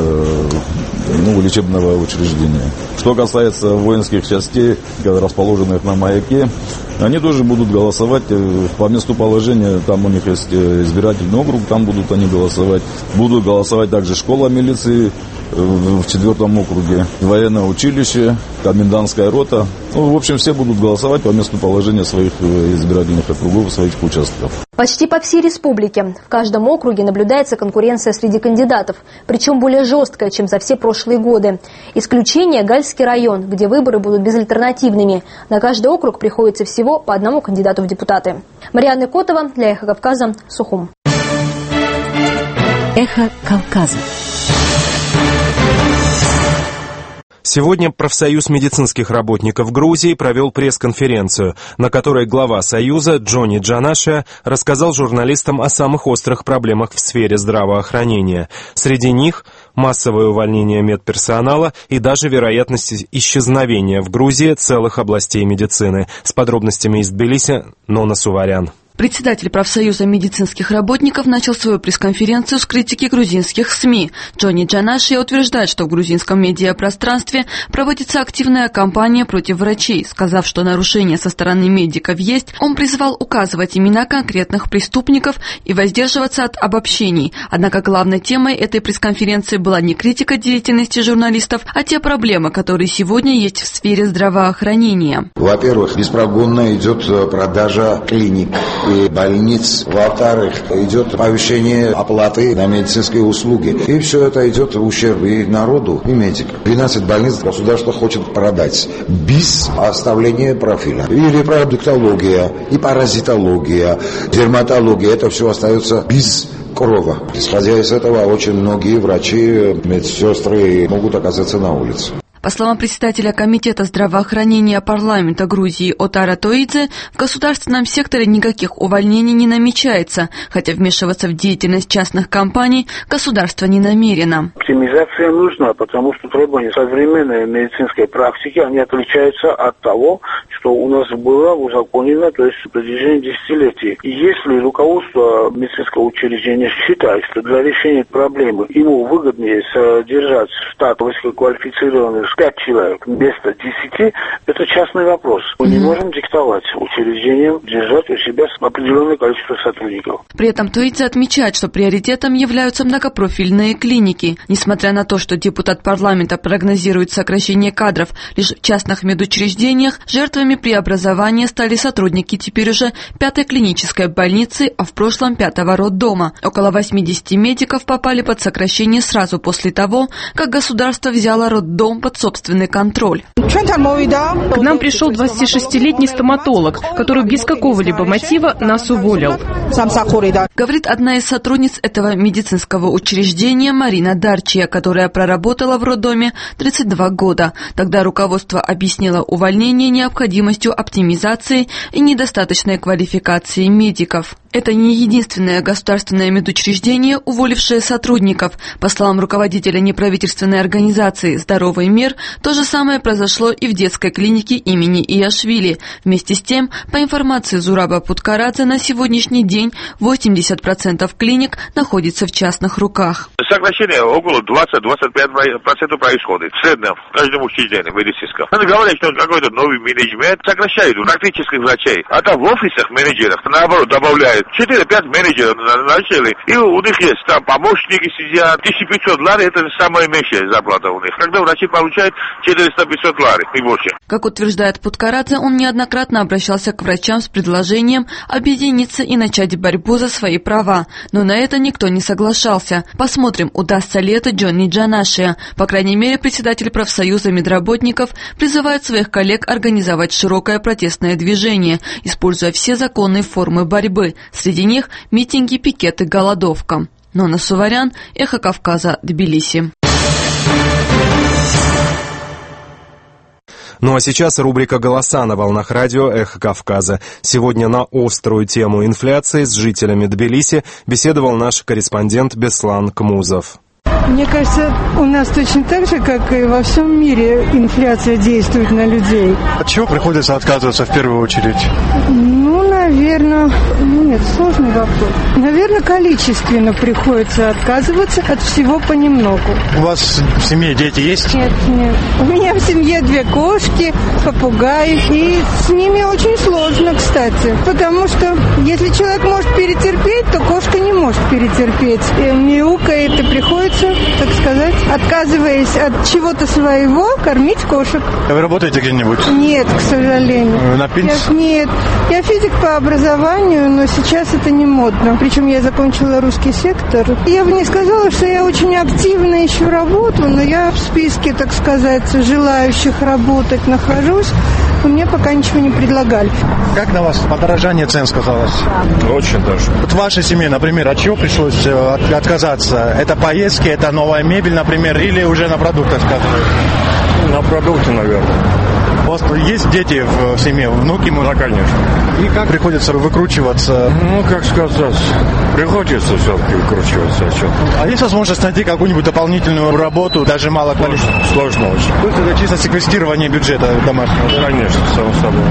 Speaker 8: лечебного учреждения. Что касается воинских частей, расположенных на маяке, они тоже будут голосовать по месту положения. Там у них есть избирательный округ, там будут они голосовать. Будут голосовать также школа милиции в 4-м округе, военное училище, комендантская рота. В общем, все будут голосовать по месту положения своих избирательных округов, своих участков.
Speaker 6: Почти по всей республике в каждом округе наблюдается конкуренция среди кандидатов, причем более жесткая, чем за все прошлые годы. Исключение – Гальский район, где выборы будут безальтернативными. На каждый округ приходится всего по одному кандидату в депутаты. Марьяна Котова для «Эхо Кавказа», Сухум.
Speaker 5: «Эхо Кавказа».
Speaker 2: Сегодня профсоюз медицинских работников Грузии провел пресс-конференцию, на которой глава союза Джони Джанашия рассказал журналистам о самых острых проблемах в сфере здравоохранения. Среди них массовое увольнение медперсонала и даже вероятность исчезновения в Грузии целых областей медицины. С подробностями из Тбилиси Нона Суварян.
Speaker 23: Председатель профсоюза медицинских работников начал свою пресс-конференцию с критики грузинских СМИ. Джони Джанашия утверждает, что в грузинском медиапространстве проводится активная кампания против врачей. Сказав, что нарушения со стороны медиков есть, он призвал указывать имена конкретных преступников и воздерживаться от обобщений. Однако главной темой этой пресс-конференции была не критика деятельности журналистов, а те проблемы, которые сегодня есть в сфере здравоохранения.
Speaker 24: Во-первых, беспрогонно идет продажа клиник и больниц. Во-вторых, идет повышение оплаты на медицинские услуги. И все это идет в ущерб и народу, и медикам. 12 больниц государство хочет продать без оставления профиля. И репродуктология, и паразитология, дерматология. Это все остается без крова. Исходя из этого, очень многие врачи, медсестры могут оказаться на улице.
Speaker 23: По словам председателя Комитета здравоохранения парламента Грузии Отара Тоидзе, в государственном секторе никаких увольнений не намечается, хотя вмешиваться в деятельность частных компаний государство не намерено.
Speaker 25: Оптимизация нужна, потому что требования современной медицинской практики, они отличаются от того, что у нас было узаконено, то есть в протяжении десятилетий. И если руководство медицинского учреждения считает, что для решения проблемы ему выгоднее содержать штат высококвалифицированных 5 человек вместо 10, это частный вопрос. Мы не можем диктовать учреждениям держать у себя определенное количество сотрудников.
Speaker 23: При этом Туидзе отмечает, что приоритетом являются многопрофильные клиники. Несмотря на то, что депутат парламента прогнозирует сокращение кадров лишь в частных медучреждениях, жертвами преобразования стали сотрудники теперь уже 5-й клинической больницы, а в прошлом 5-го роддома. Около 80 медиков попали под сокращение сразу после того, как государство взяло роддом под собственный контроль.
Speaker 9: К нам пришел 26-летний стоматолог, который без какого-либо мотива нас уволил.
Speaker 23: Говорит одна из сотрудниц этого медицинского учреждения Марина Дарчия, которая проработала в роддоме 32 года. Тогда руководство объяснило увольнение необходимостью оптимизации и недостаточной квалификации медиков. Это не единственное государственное медучреждение, уволившее сотрудников. По словам руководителя неправительственной организации «Здоровый мир», то же самое произошло и в детской клинике имени Иашвили. Вместе с тем, по информации Зураба Путкарадзе, на сегодняшний день 80% клиник находится в частных руках.
Speaker 4: Сокращение около 20-25% происходит в среднем в каждом учреждении медицинском. Надо говорить, что какой-то новый менеджмент сокращает практических врачей, а там в офисах менеджеров наоборот добавляют 4-5 менеджеров начали, и у них есть там помощники сидят, 1500 лари, это самая меньшая зарплата у них. Когда врачи получают 400-500 лари и больше.
Speaker 23: Как утверждает Путкарадзе, он неоднократно обращался к врачам с предложением объединиться и начать борьбу за свои права, но на это никто не соглашался. Посмотрим, удастся ли это Джонни Джанашия. По крайней мере, председатель профсоюза медработников призывает своих коллег организовать широкое протестное движение, используя все законные формы борьбы. Среди них митинги, пикеты, голодовка. Нона Суварян, Эхо Кавказа, Тбилиси.
Speaker 2: Ну а сейчас рубрика «Голоса» на волнах радио «Эхо Кавказа». Сегодня на острую тему инфляции с жителями Тбилиси беседовал наш корреспондент Беслан Кмузов.
Speaker 10: Мне кажется, у нас точно так же, как и во всем мире, инфляция действует на людей.
Speaker 11: От чего приходится отказываться в первую очередь?
Speaker 10: Наверное, нет, сложный вопрос. Наверное, количественно приходится отказываться от всего понемногу.
Speaker 11: У вас в семье дети есть?
Speaker 10: Нет. У меня в семье 2 кошки, попугай. И с ними очень сложно, кстати. Потому что если человек может перетерпеть, то кошка не может перетерпеть. И мяукает, и приходится, так сказать, отказываясь от чего-то своего, кормить кошек.
Speaker 11: Вы работаете где-нибудь?
Speaker 10: Нет, к сожалению.
Speaker 11: На пенсии?
Speaker 10: Нет. Я физик по образованию, но сейчас это не модно. Причем я закончила русский сектор. Я бы не сказала, что я очень активно ищу работу, но я в списке, так сказать, желающих работать нахожусь. Но мне пока ничего не предлагали.
Speaker 11: Как на вас подорожание цен сказалось?
Speaker 12: Очень даже.
Speaker 11: Вот в вашей семье, например, от чего пришлось отказаться? Это поездки, это новая мебель, например, или уже на продуктах сказывается?
Speaker 12: На продукты, наверное.
Speaker 11: У вас есть дети в семье, внуки?
Speaker 12: Да, конечно.
Speaker 11: И как приходится выкручиваться?
Speaker 12: Ну, как сказать, приходится все-таки выкручиваться.
Speaker 11: А есть возможность найти какую-нибудь дополнительную работу, даже мало количества?
Speaker 12: Сложно очень.
Speaker 11: То есть это чисто секвестирование бюджета домашнего?
Speaker 12: Конечно, само собой.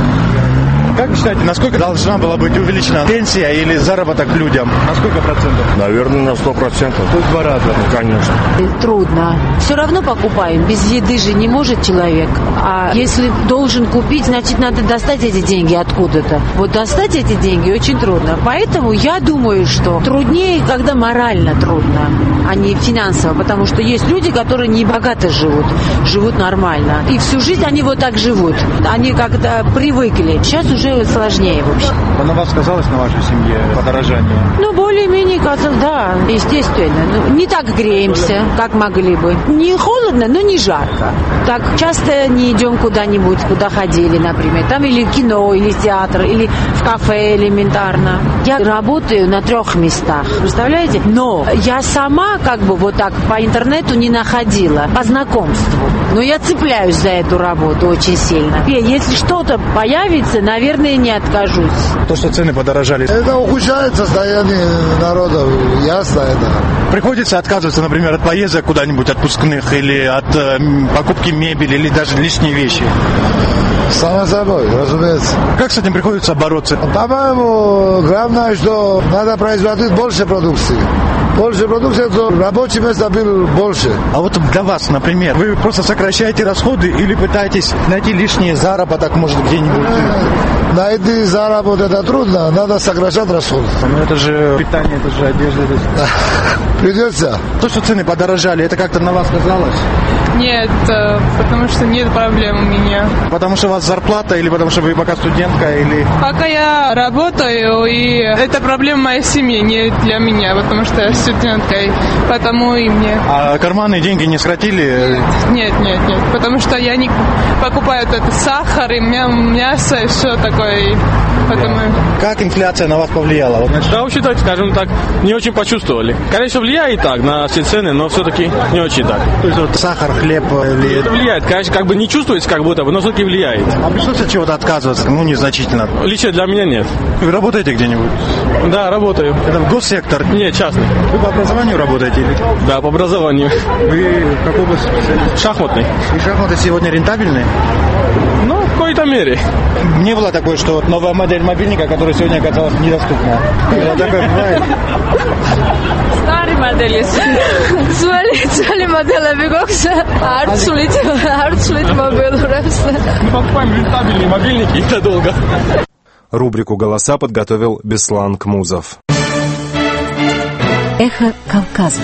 Speaker 11: Как вы считаете, насколько должна была быть увеличена пенсия или заработок людям? На сколько процентов?
Speaker 12: Наверное, на 100%.
Speaker 11: То есть 2 раза?
Speaker 12: Ну, конечно.
Speaker 13: Трудно. Все равно покупаем. Без еды же не может человек. А если должен купить, значит, надо достать эти деньги откуда-то. Вот достать эти деньги очень трудно. Поэтому я думаю, что труднее, когда морально трудно, а не финансово. Потому что есть люди, которые не богато живут нормально. И всю жизнь они вот так живут. Они как-то привыкли. Сейчас уже сложнее, в общем.
Speaker 11: А на вас сказалось, на вашей семье, подорожание?
Speaker 13: Ну, более-менее, да, естественно. Ну, не так греемся, как могли бы. Не холодно, но не жарко. Так часто не идем куда-нибудь, куда ходили, например. Там или кино, или театр, или в кафе элементарно. Я работаю на 3 местах, представляете? Но я сама как бы вот так по интернету не находила, по знакомству. Но я цепляюсь за эту работу очень сильно. Если что-то появится, наверное, не откажусь.
Speaker 11: То, что цены подорожали.
Speaker 26: Это ухудшает состояние народа, ясно это.
Speaker 11: Приходится отказываться, например, от поездок куда-нибудь отпускных или от покупки мебели или даже лишние вещи.
Speaker 26: Само собой, разумеется.
Speaker 11: Как с этим приходится бороться?
Speaker 26: По-моему, главное, что надо производить больше продукции. Больше продукции, то рабочие места было больше.
Speaker 11: А вот для вас, например, вы просто сокращаете расходы или пытаетесь найти лишний заработок, может, где-нибудь?
Speaker 26: Найти заработок это трудно, надо сокращать расходы.
Speaker 11: Ну это же питание, это же одежда.
Speaker 26: Придется.
Speaker 11: То, что цены подорожали, это как-то на вас сказалось?
Speaker 27: Нет, потому что нет проблем у меня.
Speaker 11: Потому что у вас зарплата или потому что вы пока студентка? Или...
Speaker 27: Пока я работаю, и это проблема моей семьи, не для меня, потому что я студентка, и потому и мне.
Speaker 11: А карманные деньги не сократили?
Speaker 27: Нет, потому что я не покупаю этот сахар и мясо и все такое, и потому...
Speaker 11: Как инфляция на вас повлияла?
Speaker 3: Да, считать, скажем так, не очень почувствовали. Конечно, влияет так на все цены, но все-таки не очень так.
Speaker 11: То есть вот сахар, хлеб влияет?
Speaker 3: Это влияет, конечно, как бы не чувствуется, как будто бы, но все-таки влияет.
Speaker 11: А пришлось от чего-то отказываться? Ну, незначительно.
Speaker 3: Лично для меня нет.
Speaker 11: Вы работаете где-нибудь?
Speaker 3: Да, работаю.
Speaker 11: Это в госсектор?
Speaker 3: Нет, частный.
Speaker 11: Вы по образованию работаете? Или?
Speaker 3: Да, по образованию.
Speaker 11: Вы в какой области специалист?
Speaker 3: Шахматный.
Speaker 11: И шахматы сегодня рентабельны?
Speaker 3: Ну, в какой-то мере.
Speaker 11: Не было такое, что новая модель мобильника, которая сегодня оказалась недоступна. Такое бывает?
Speaker 15: Старые модели. Звали модели бегокса. Арцулит мобилурас.
Speaker 3: Мы покупаем рентабельные мобильники, это долго.
Speaker 2: Рубрику «Голоса» подготовил Беслан Кмузов.
Speaker 7: Эхо Кавказа.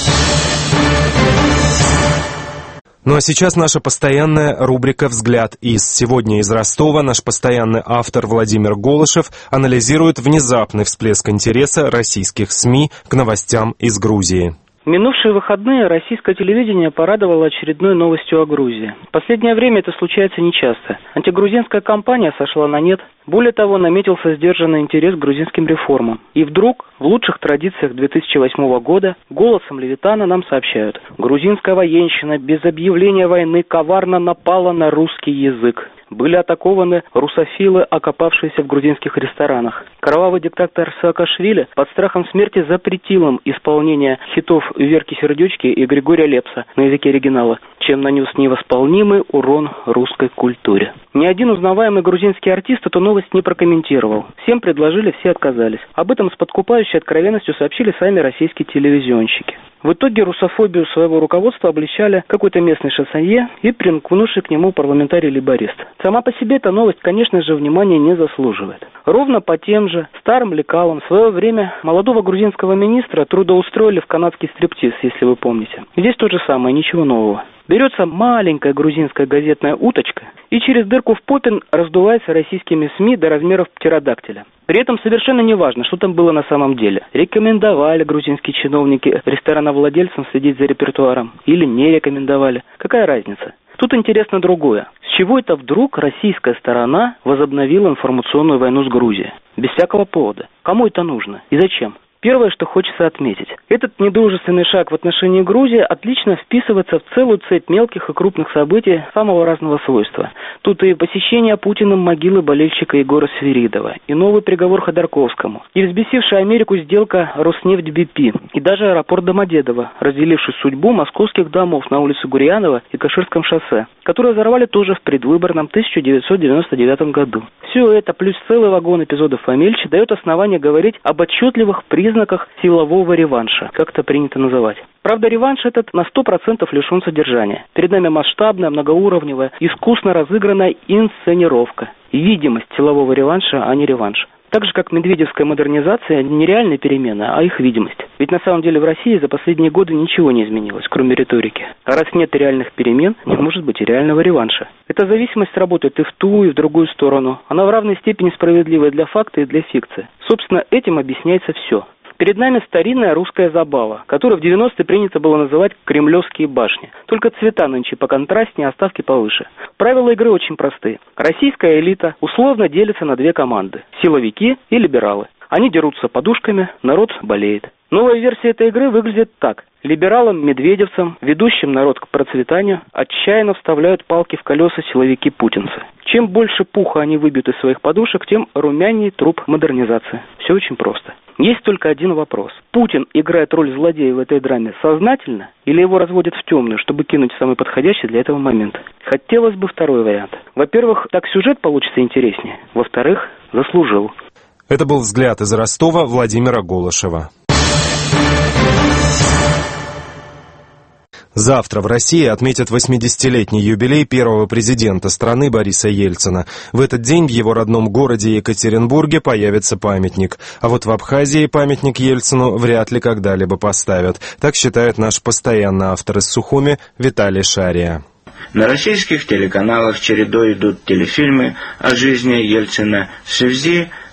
Speaker 2: Ну а сейчас наша постоянная рубрика «Взгляд из». Сегодня из Ростова наш постоянный автор Владимир Голышев анализирует внезапный всплеск интереса российских СМИ к новостям из Грузии.
Speaker 16: В минувшие выходные российское телевидение порадовало очередной новостью о Грузии. В последнее время это случается нечасто. Антигрузинская кампания сошла на нет. Более того, наметился сдержанный интерес к грузинским реформам. И вдруг, в лучших традициях 2008 года, голосом Левитана нам сообщают: грузинская военщина без объявления войны коварно напала на русский язык. Были атакованы русофилы, окопавшиеся в грузинских ресторанах. Кровавый диктатор Саакашвили под страхом смерти запретил им исполнение хитов Верки Сердючки и Григория Лепса на языке оригинала, чем нанес невосполнимый урон русской культуре. Ни один узнаваемый грузинский артист эту новость не прокомментировал. Всем предложили, все отказались. Об этом с подкупающей откровенностью сообщили сами российские телевизионщики. В итоге русофобию своего руководства обличали какой-то местный шансонье и примкнувший к нему парламентарий-лейборист. Сама по себе эта новость, конечно же, внимания не заслуживает. Ровно по тем же старым лекалам в свое время молодого грузинского министра трудоустроили в канадский стриптиз, если вы помните. Здесь то же самое, ничего нового. Берется маленькая грузинская газетная уточка и через дырку в попе раздувается российскими СМИ до размеров птеродактиля. При этом совершенно не важно, что там было на самом деле. Рекомендовали грузинские чиновники ресторавладельцам следить за репертуаром или не рекомендовали. Какая разница? Тут интересно другое. С чего это вдруг российская сторона возобновила информационную войну с Грузией? Без всякого повода. Кому это нужно и зачем? Первое, что хочется отметить. Этот недружественный шаг в отношении Грузии отлично вписывается в целую цепь мелких и крупных событий самого разного свойства. Тут и посещение Путиным могилы болельщика Егора Свиридова, и новый приговор Ходорковскому, и взбесившая Америку сделка Роснефть-БП, и даже аэропорт Домодедово, разделивший судьбу московских домов на улице Гурьянова и Каширском шоссе, которые взорвали тоже в предвыборном 1999 году. Все это, плюс целый вагон эпизодов помельче, дает основание говорить об отчетливых признаках силового реванша, как это принято называть. Правда, реванш этот на 100% лишен содержания. Перед нами масштабная, многоуровневая, искусно разыгранная инсценировка. Видимость силового реванша, а не реванш. Так же, как медведевская модернизация не реальная перемена, а их видимость. Ведь на самом деле в России за последние годы ничего не изменилось, кроме риторики. А раз нет реальных перемен, не может быть и реального реванша. Эта зависимость работает и в ту, и в другую сторону. Она в равной степени справедлива для факта и для фикции. Собственно, этим объясняется все. Перед нами старинная русская забава, которую в 90-е принято было называть «кремлевские башни». Только цвета нынче поконтрастнее, а ставки повыше. Правила игры очень простые. Российская элита условно делится на две команды – силовики и либералы. Они дерутся подушками, народ болеет. Новая версия этой игры выглядит так. Либералам-медведевцам, ведущим народ к процветанию, отчаянно вставляют палки в колеса силовики-путинцы. Чем больше пуха они выбьют из своих подушек, тем румяннее труп модернизации. Все очень просто. Есть только один вопрос. Путин играет роль злодея в этой драме сознательно или его разводят в темную, чтобы кинуть самый подходящий для этого момент? Хотелось бы второй вариант. Во-первых, так сюжет получится интереснее. Во-вторых, заслужил.
Speaker 2: Это был «Взгляд» из Ростова Владимира Голышева. Завтра в России отметят 80-летний юбилей первого президента страны Бориса Ельцина. В этот день в его родном городе Екатеринбурге появится памятник. А вот в Абхазии памятник Ельцину вряд ли когда-либо поставят. Так считает наш постоянный автор из Сухуми Виталий Шария.
Speaker 18: На российских телеканалах чередой идут телефильмы о жизни Ельцина в связи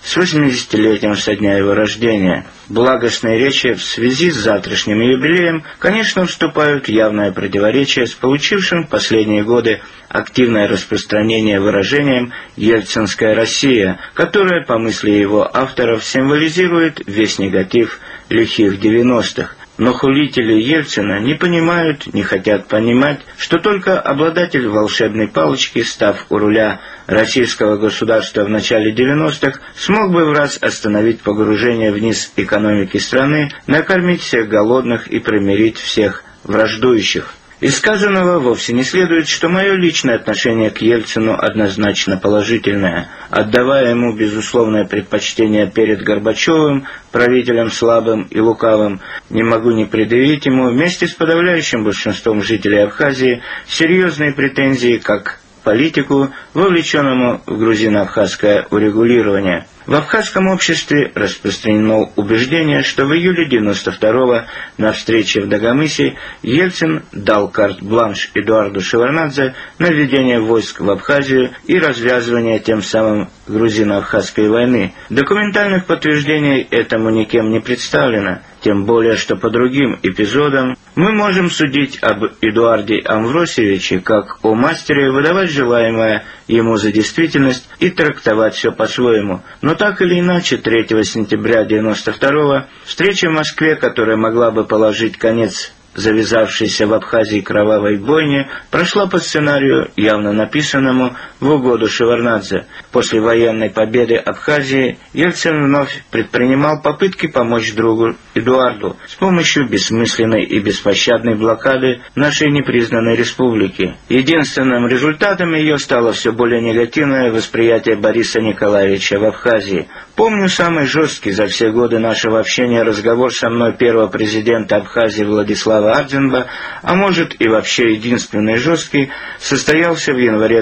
Speaker 1: с 80-летием со дня его рождения. Благостные речи в связи с завтрашним юбилеем, конечно, вступают в явное противоречие с получившим в последние годы активное распространение выражением «Ельцинская Россия», которое, по мысли его авторов, символизирует весь негатив лихих 90-х. Но хулители Ельцина не понимают, не хотят понимать, что только обладатель волшебной палочки, став у руля российского государства в начале 90-х, смог бы в раз остановить погружение вниз экономики страны, накормить всех голодных и примирить всех враждующих. Из сказанного вовсе не следует, что мое личное отношение к Ельцину однозначно положительное. Отдавая ему безусловное предпочтение перед Горбачевым, правителем слабым и лукавым, не могу не предъявить ему вместе с подавляющим большинством жителей Абхазии серьезные претензии как политику, вовлеченному в грузино-абхазское урегулирование. В абхазском обществе распространено убеждение, что в июле 92-го на встрече в Дагомысе Ельцин дал карт-бланш Эдуарду Шеварднадзе на введение войск в Абхазию и развязывание тем самым грузино-абхазской войны. Документальных подтверждений этому никем не представлено, тем более, что по другим эпизодам мы можем судить об Эдуарде Амвросиевиче как о мастере выдавать желаемое ему за действительность и трактовать все по-своему. Но так или иначе, 3 сентября 92-го встреча в Москве, которая могла бы положить конец завязавшейся в Абхазии кровавой бойне, прошла по сценарию, явно написанному в угоду Шеварднадзе. После военной победы Абхазии Ельцин вновь предпринимал попытки помочь другу Эдуарду с помощью бессмысленной и беспощадной блокады нашей непризнанной республики. Единственным результатом ее стало все более негативное восприятие Бориса Николаевича в Абхазии. Помню самый жесткий за все годы нашего общения разговор со мной первого президента Абхазии Владислава Ардзинба, а может и вообще единственный жесткий, состоялся в январе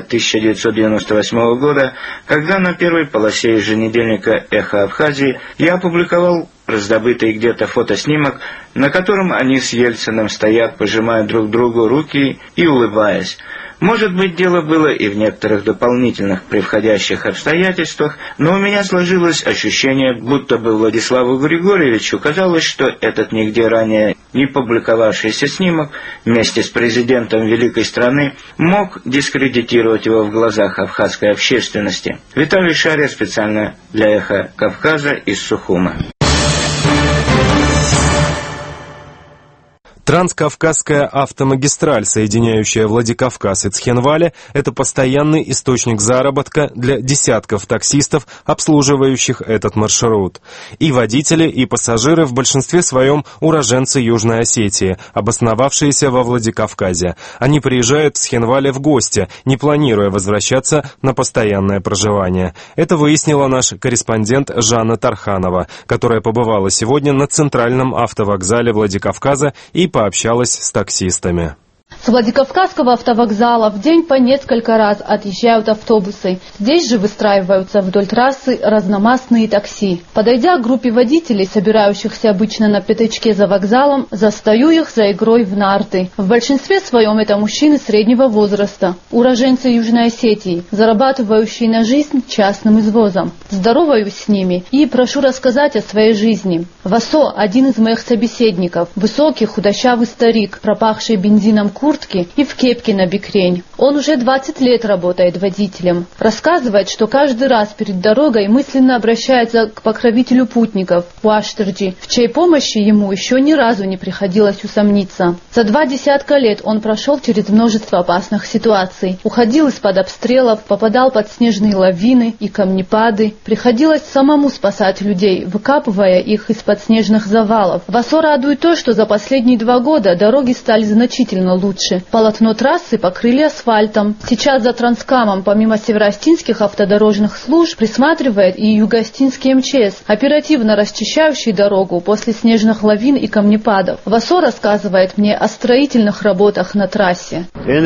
Speaker 1: 1998 года, когда на первой полосе еженедельника «Эхо Абхазии» я опубликовал раздобытый где-то фотоснимок, на котором они с Ельциным стоят, пожимая друг другу руки и улыбаясь. Может быть, дело было и в некоторых дополнительных превходящих обстоятельствах, но у меня сложилось ощущение, будто бы Владиславу Григорьевичу казалось, что этот нигде ранее не публиковавшийся снимок вместе с президентом великой страны мог дискредитировать его в глазах абхазской общественности. Виталий Шария специально для «Эхо Кавказа» из Сухума.
Speaker 2: Транскавказская автомагистраль, соединяющая Владикавказ и Цхинвали, это постоянный источник заработка для десятков таксистов, обслуживающих этот маршрут. И водители, и пассажиры в большинстве своем уроженцы Южной Осетии, обосновавшиеся во Владикавказе. Они приезжают в Цхинвали в гости, не планируя возвращаться на постоянное проживание. Это выяснила наш корреспондент Жанна Тарханова, которая побывала сегодня на центральном автовокзале Владикавказа и пообщалась с таксистами.
Speaker 14: С Владикавказского автовокзала в день по несколько раз отъезжают автобусы. Здесь же выстраиваются вдоль трассы разномастные такси. Подойдя к группе водителей, собирающихся обычно на пятачке за вокзалом, застаю их за игрой в нарты. В большинстве своем это мужчины среднего возраста, уроженцы Южной Осетии, зарабатывающие на жизнь частным извозом. Здороваюсь с ними и прошу рассказать о своей жизни. Васо, один из моих собеседников, высокий худощавый старик, пропахший бензином куртки и в кепке на бикрень. Он уже 20 лет работает водителем. Рассказывает, что каждый раз перед дорогой мысленно обращается к покровителю путников, Уаштерджи, в чьей помощи ему еще ни разу не приходилось усомниться. За 20 лет он прошел через множество опасных ситуаций. Уходил из-под обстрелов, попадал под снежные лавины и камнепады. Приходилось самому спасать людей, выкапывая их из-под снежных завалов. Васо радует то, что за последние 2 года дороги стали значительно лучше. Полотно трассы покрыли асфальтом. Сейчас за Транскамом, помимо североостинских автодорожных служб, присматривает и Юго-Остинский МЧС, оперативно расчищающий дорогу после снежных лавин и камнепадов. Васо рассказывает мне о строительных работах на трассе.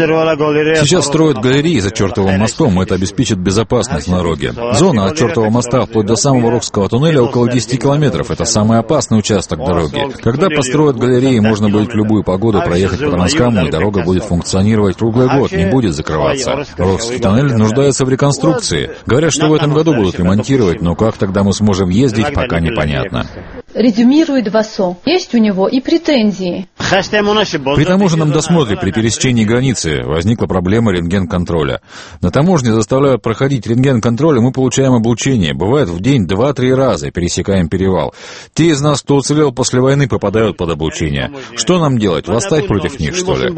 Speaker 18: Сейчас строят галереи за Чертовым мостом, это обеспечит безопасность на дороге. Зона от Чертового моста вплоть до самого Рокского туннеля около 10 километров. Это самый опасный участок дороги. Когда построят галереи, можно будет в любую погоду проехать по Транскаму и дорога будет функционировать круглый год, не будет закрываться. Орловский тоннель нуждается в реконструкции. Говорят, что в этом году будут ремонтировать, но как тогда мы сможем ездить, пока непонятно.
Speaker 14: Резюмирует ВАСО. Есть у него и претензии.
Speaker 18: При таможенном досмотре при пересечении границы возникла проблема рентген-контроля. На таможне заставляют проходить рентген-контроль, и мы получаем облучение. Бывает в день 2-3 раза пересекаем перевал. Те из нас, кто уцелел после войны, попадают под облучение. Что нам делать? Восстать против них, что ли?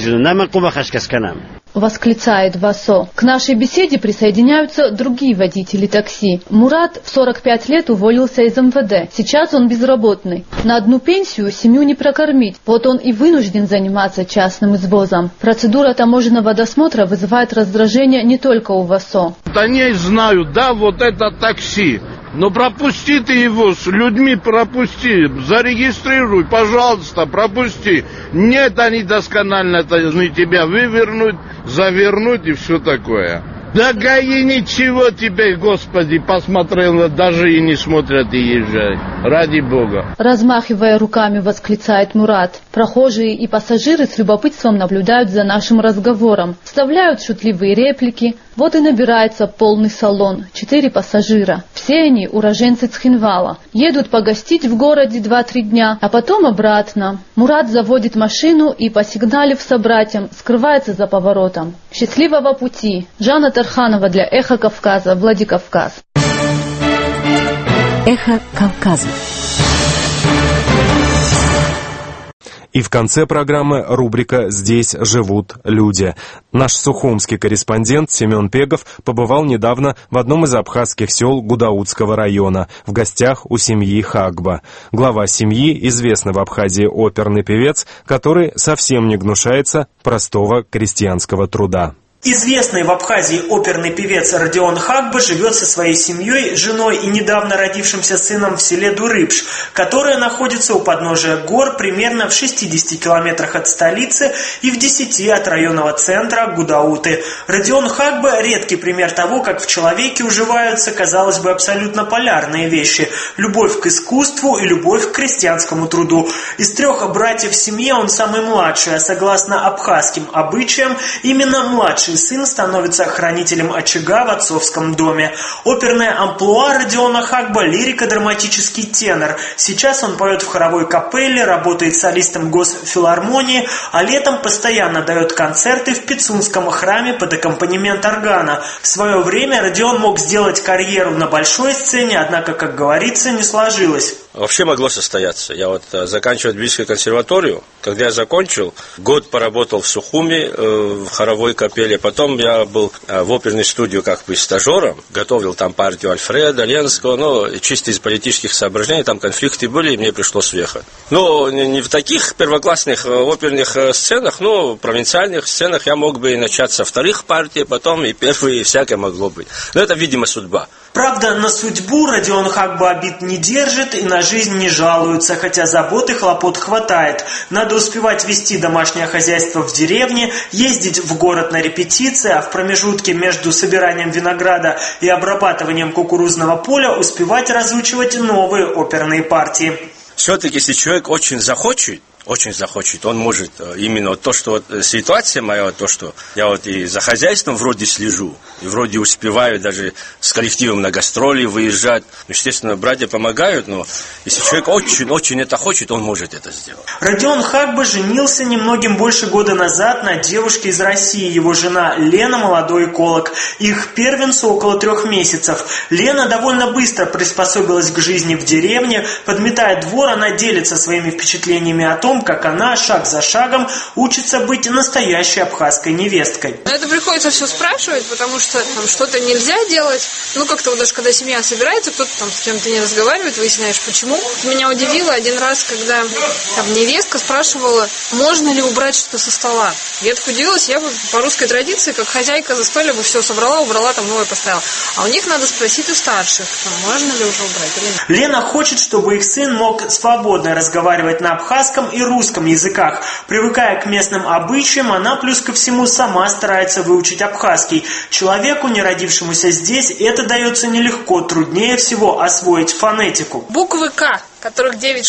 Speaker 14: Восклицает ВАСО. К нашей беседе присоединяются другие водители такси. Мурат в 45 лет уволился из МВД. Сейчас он безработный. На одну пенсию семью не прокормить. Вот он и вынужден заниматься частным извозом. Процедура таможенного досмотра вызывает раздражение не только у ВАСО.
Speaker 6: Они знают, да, вот это такси. Но пропусти ты его, с людьми пропусти, зарегистрируй, пожалуйста, пропусти. Нет, они досконально должны тебя вывернуть, завернуть и все такое. Да ГАИ ничего тебе, Господи, посмотрел, даже и не смотрят и езжают. Ради Бога.
Speaker 14: Размахивая руками, восклицает Мурат. Прохожие и пассажиры с любопытством наблюдают за нашим разговором. Вставляют шутливые реплики. Вот и набирается полный салон. 4 пассажира. Все они уроженцы Цхинвала. Едут погостить в городе 2-3 дня, а потом обратно. Мурат заводит машину и, посигналив собратьям, скрывается за поворотом. Счастливого пути. Жанна Тарханова для «Эхо Кавказа», Владикавказ.
Speaker 7: «Эхо Кавказа».
Speaker 2: И в конце программы рубрика «Здесь живут люди». Наш сухумский корреспондент Семен Пегов побывал недавно в одном из абхазских сел Гудаутского района, в гостях у семьи Хагба. Глава семьи, известный в Абхазии оперный певец, который совсем не гнушается простого крестьянского труда.
Speaker 8: Известный в Абхазии оперный певец Родион Хагба живет со своей семьей, женой и недавно родившимся сыном в селе Дурыпш, которое находится у подножия гор примерно в 60 километрах от столицы и в 10 от районного центра Гудауты. Родион Хагба – редкий пример того, как в человеке уживаются, казалось бы, абсолютно полярные вещи – любовь к искусству и любовь к крестьянскому труду. Из 3 братьев в семье он самый младший, а согласно абхазским обычаям, именно младший сын становится хранителем очага в отцовском доме. Оперное амплуа Родиона Хагба – лирико-драматический тенор. Сейчас он поет в хоровой капелле, работает солистом госфилармонии, а летом постоянно дает концерты в Пицунском храме под аккомпанемент органа. В свое время Родион мог сделать карьеру на большой сцене, однако, как говорится, не сложилось.
Speaker 17: Вообще могло состояться. Я заканчивал Тбилисскую консерваторию. Когда я закончил, год поработал в Сухуми, в хоровой капелле. Потом я был в оперной студии как бы стажером. Готовил там партию Альфреда, Ленского. Но чисто из политических соображений там конфликты были, и мне пришлось уехать. Но не в таких первоклассных оперных сценах, но в провинциальных сценах я мог бы и начать со вторых партий, потом и первые, и всякое могло быть. Но это, видимо, судьба.
Speaker 8: Правда, на судьбу Родион Хагба обид не держит и на жизнь не жалуется, хотя забот и хлопот хватает. Надо успевать вести домашнее хозяйство в деревне, ездить в город на репетиции, а в промежутке между собиранием винограда и обрабатыванием кукурузного поля успевать разучивать новые оперные партии.
Speaker 17: Все-таки, если человек очень захочет, он может именно то, что ситуация моя, то, что я и за хозяйством вроде слежу, и вроде успеваю даже с коллективом на гастроли выезжать. Естественно, братья помогают, но если человек очень это хочет, он может это сделать.
Speaker 8: Родион Хагба женился немногим больше года назад на девушке из России. Его жена Лена – молодой эколог. Их первенцу около 3 месяцев. Лена довольно быстро приспособилась к жизни в деревне. Подметая двор, она делится своими впечатлениями о том, как она шаг за шагом учится быть настоящей абхазской невесткой.
Speaker 15: Это приходится все спрашивать, потому что там что-то нельзя делать. Как-то даже когда семья собирается, кто-то там с кем-то не разговаривает, выясняешь почему. Меня удивило один раз, когда там невестка спрашивала, можно ли убрать что-то со стола. Я так удивилась, я по русской традиции, как хозяйка застолья бы все собрала, убрала, там новое поставила. А у них надо спросить у старших, можно ли уже убрать или нет.
Speaker 8: Лена хочет, чтобы их сын мог свободно разговаривать на абхазском и русском языках. Привыкая к местным обычаям, она плюс ко всему сама старается выучить абхазский. Человеку, не родившемуся здесь, это дается нелегко, труднее всего освоить фонетику.
Speaker 15: Буквы К, которых 9 штук.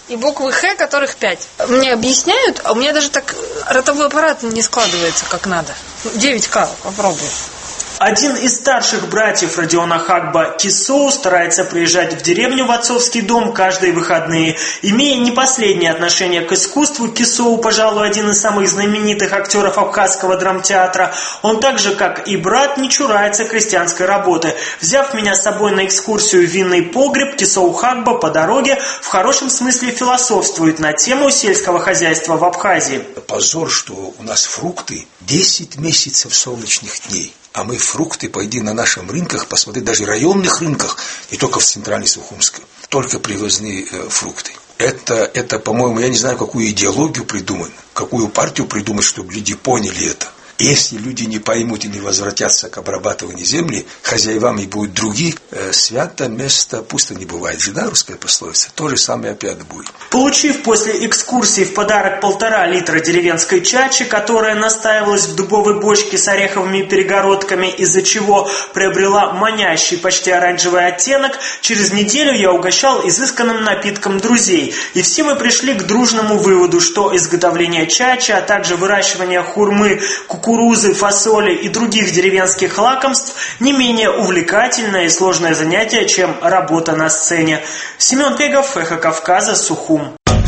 Speaker 15: и буквы Х, которых 5. Мне объясняют, а у меня даже так ротовой аппарат не складывается как надо. 9К, попробую.
Speaker 8: Один из старших братьев Родиона Хагба, Кисоу, старается приезжать в деревню в отцовский дом каждые выходные. Имея не последнее отношение к искусству, Кисоу, пожалуй, один из самых знаменитых актеров абхазского драмтеатра. Он так же, как и брат, не чурается крестьянской работы. Взяв меня с собой на экскурсию в винный погреб, Кисоу Хагба по дороге в хорошем смысле философствует на тему сельского хозяйства в Абхазии.
Speaker 5: Позор, что у нас фрукты 10 месяцев солнечных дней. А мы фрукты, пойди на наших рынках, посмотри, даже в районных рынках, не только в Центральной Сухумской, только привозные фрукты. Это, по-моему, я не знаю, какую идеологию придумать, какую партию придумать, чтобы люди поняли это. Если люди не поймут и не возвратятся к обрабатыванию земли, хозяевами будут другие, свято место пусто не бывает. Же, да, русская пословица? То же самое опять будет.
Speaker 8: Получив после экскурсии в подарок 1,5 литра деревенской чачи, которая настаивалась в дубовой бочке с ореховыми перегородками, из-за чего приобрела манящий почти оранжевый оттенок, через неделю я угощал изысканным напитком друзей. И все мы пришли к дружному выводу, что изготовление чачи, а также выращивание хурмы, кукурузы, фасоли и других деревенских лакомств не менее увлекательное и сложное занятие, чем работа на сцене. Семен Пегов, Эхо Кавказа, Сухум.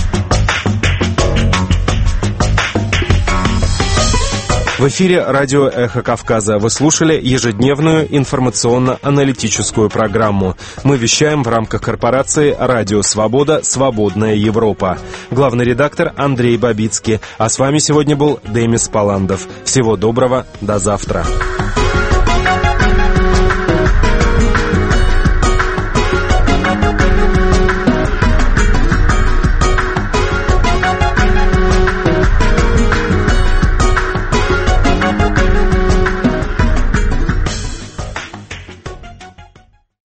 Speaker 2: В эфире радио «Эхо Кавказа». Вы слушали ежедневную информационно-аналитическую программу. Мы вещаем в рамках корпорации «Радио Свобода. Свободная Европа». Главный редактор Андрей Бабицкий. А с вами сегодня был Демис Паландов. Всего доброго. До завтра.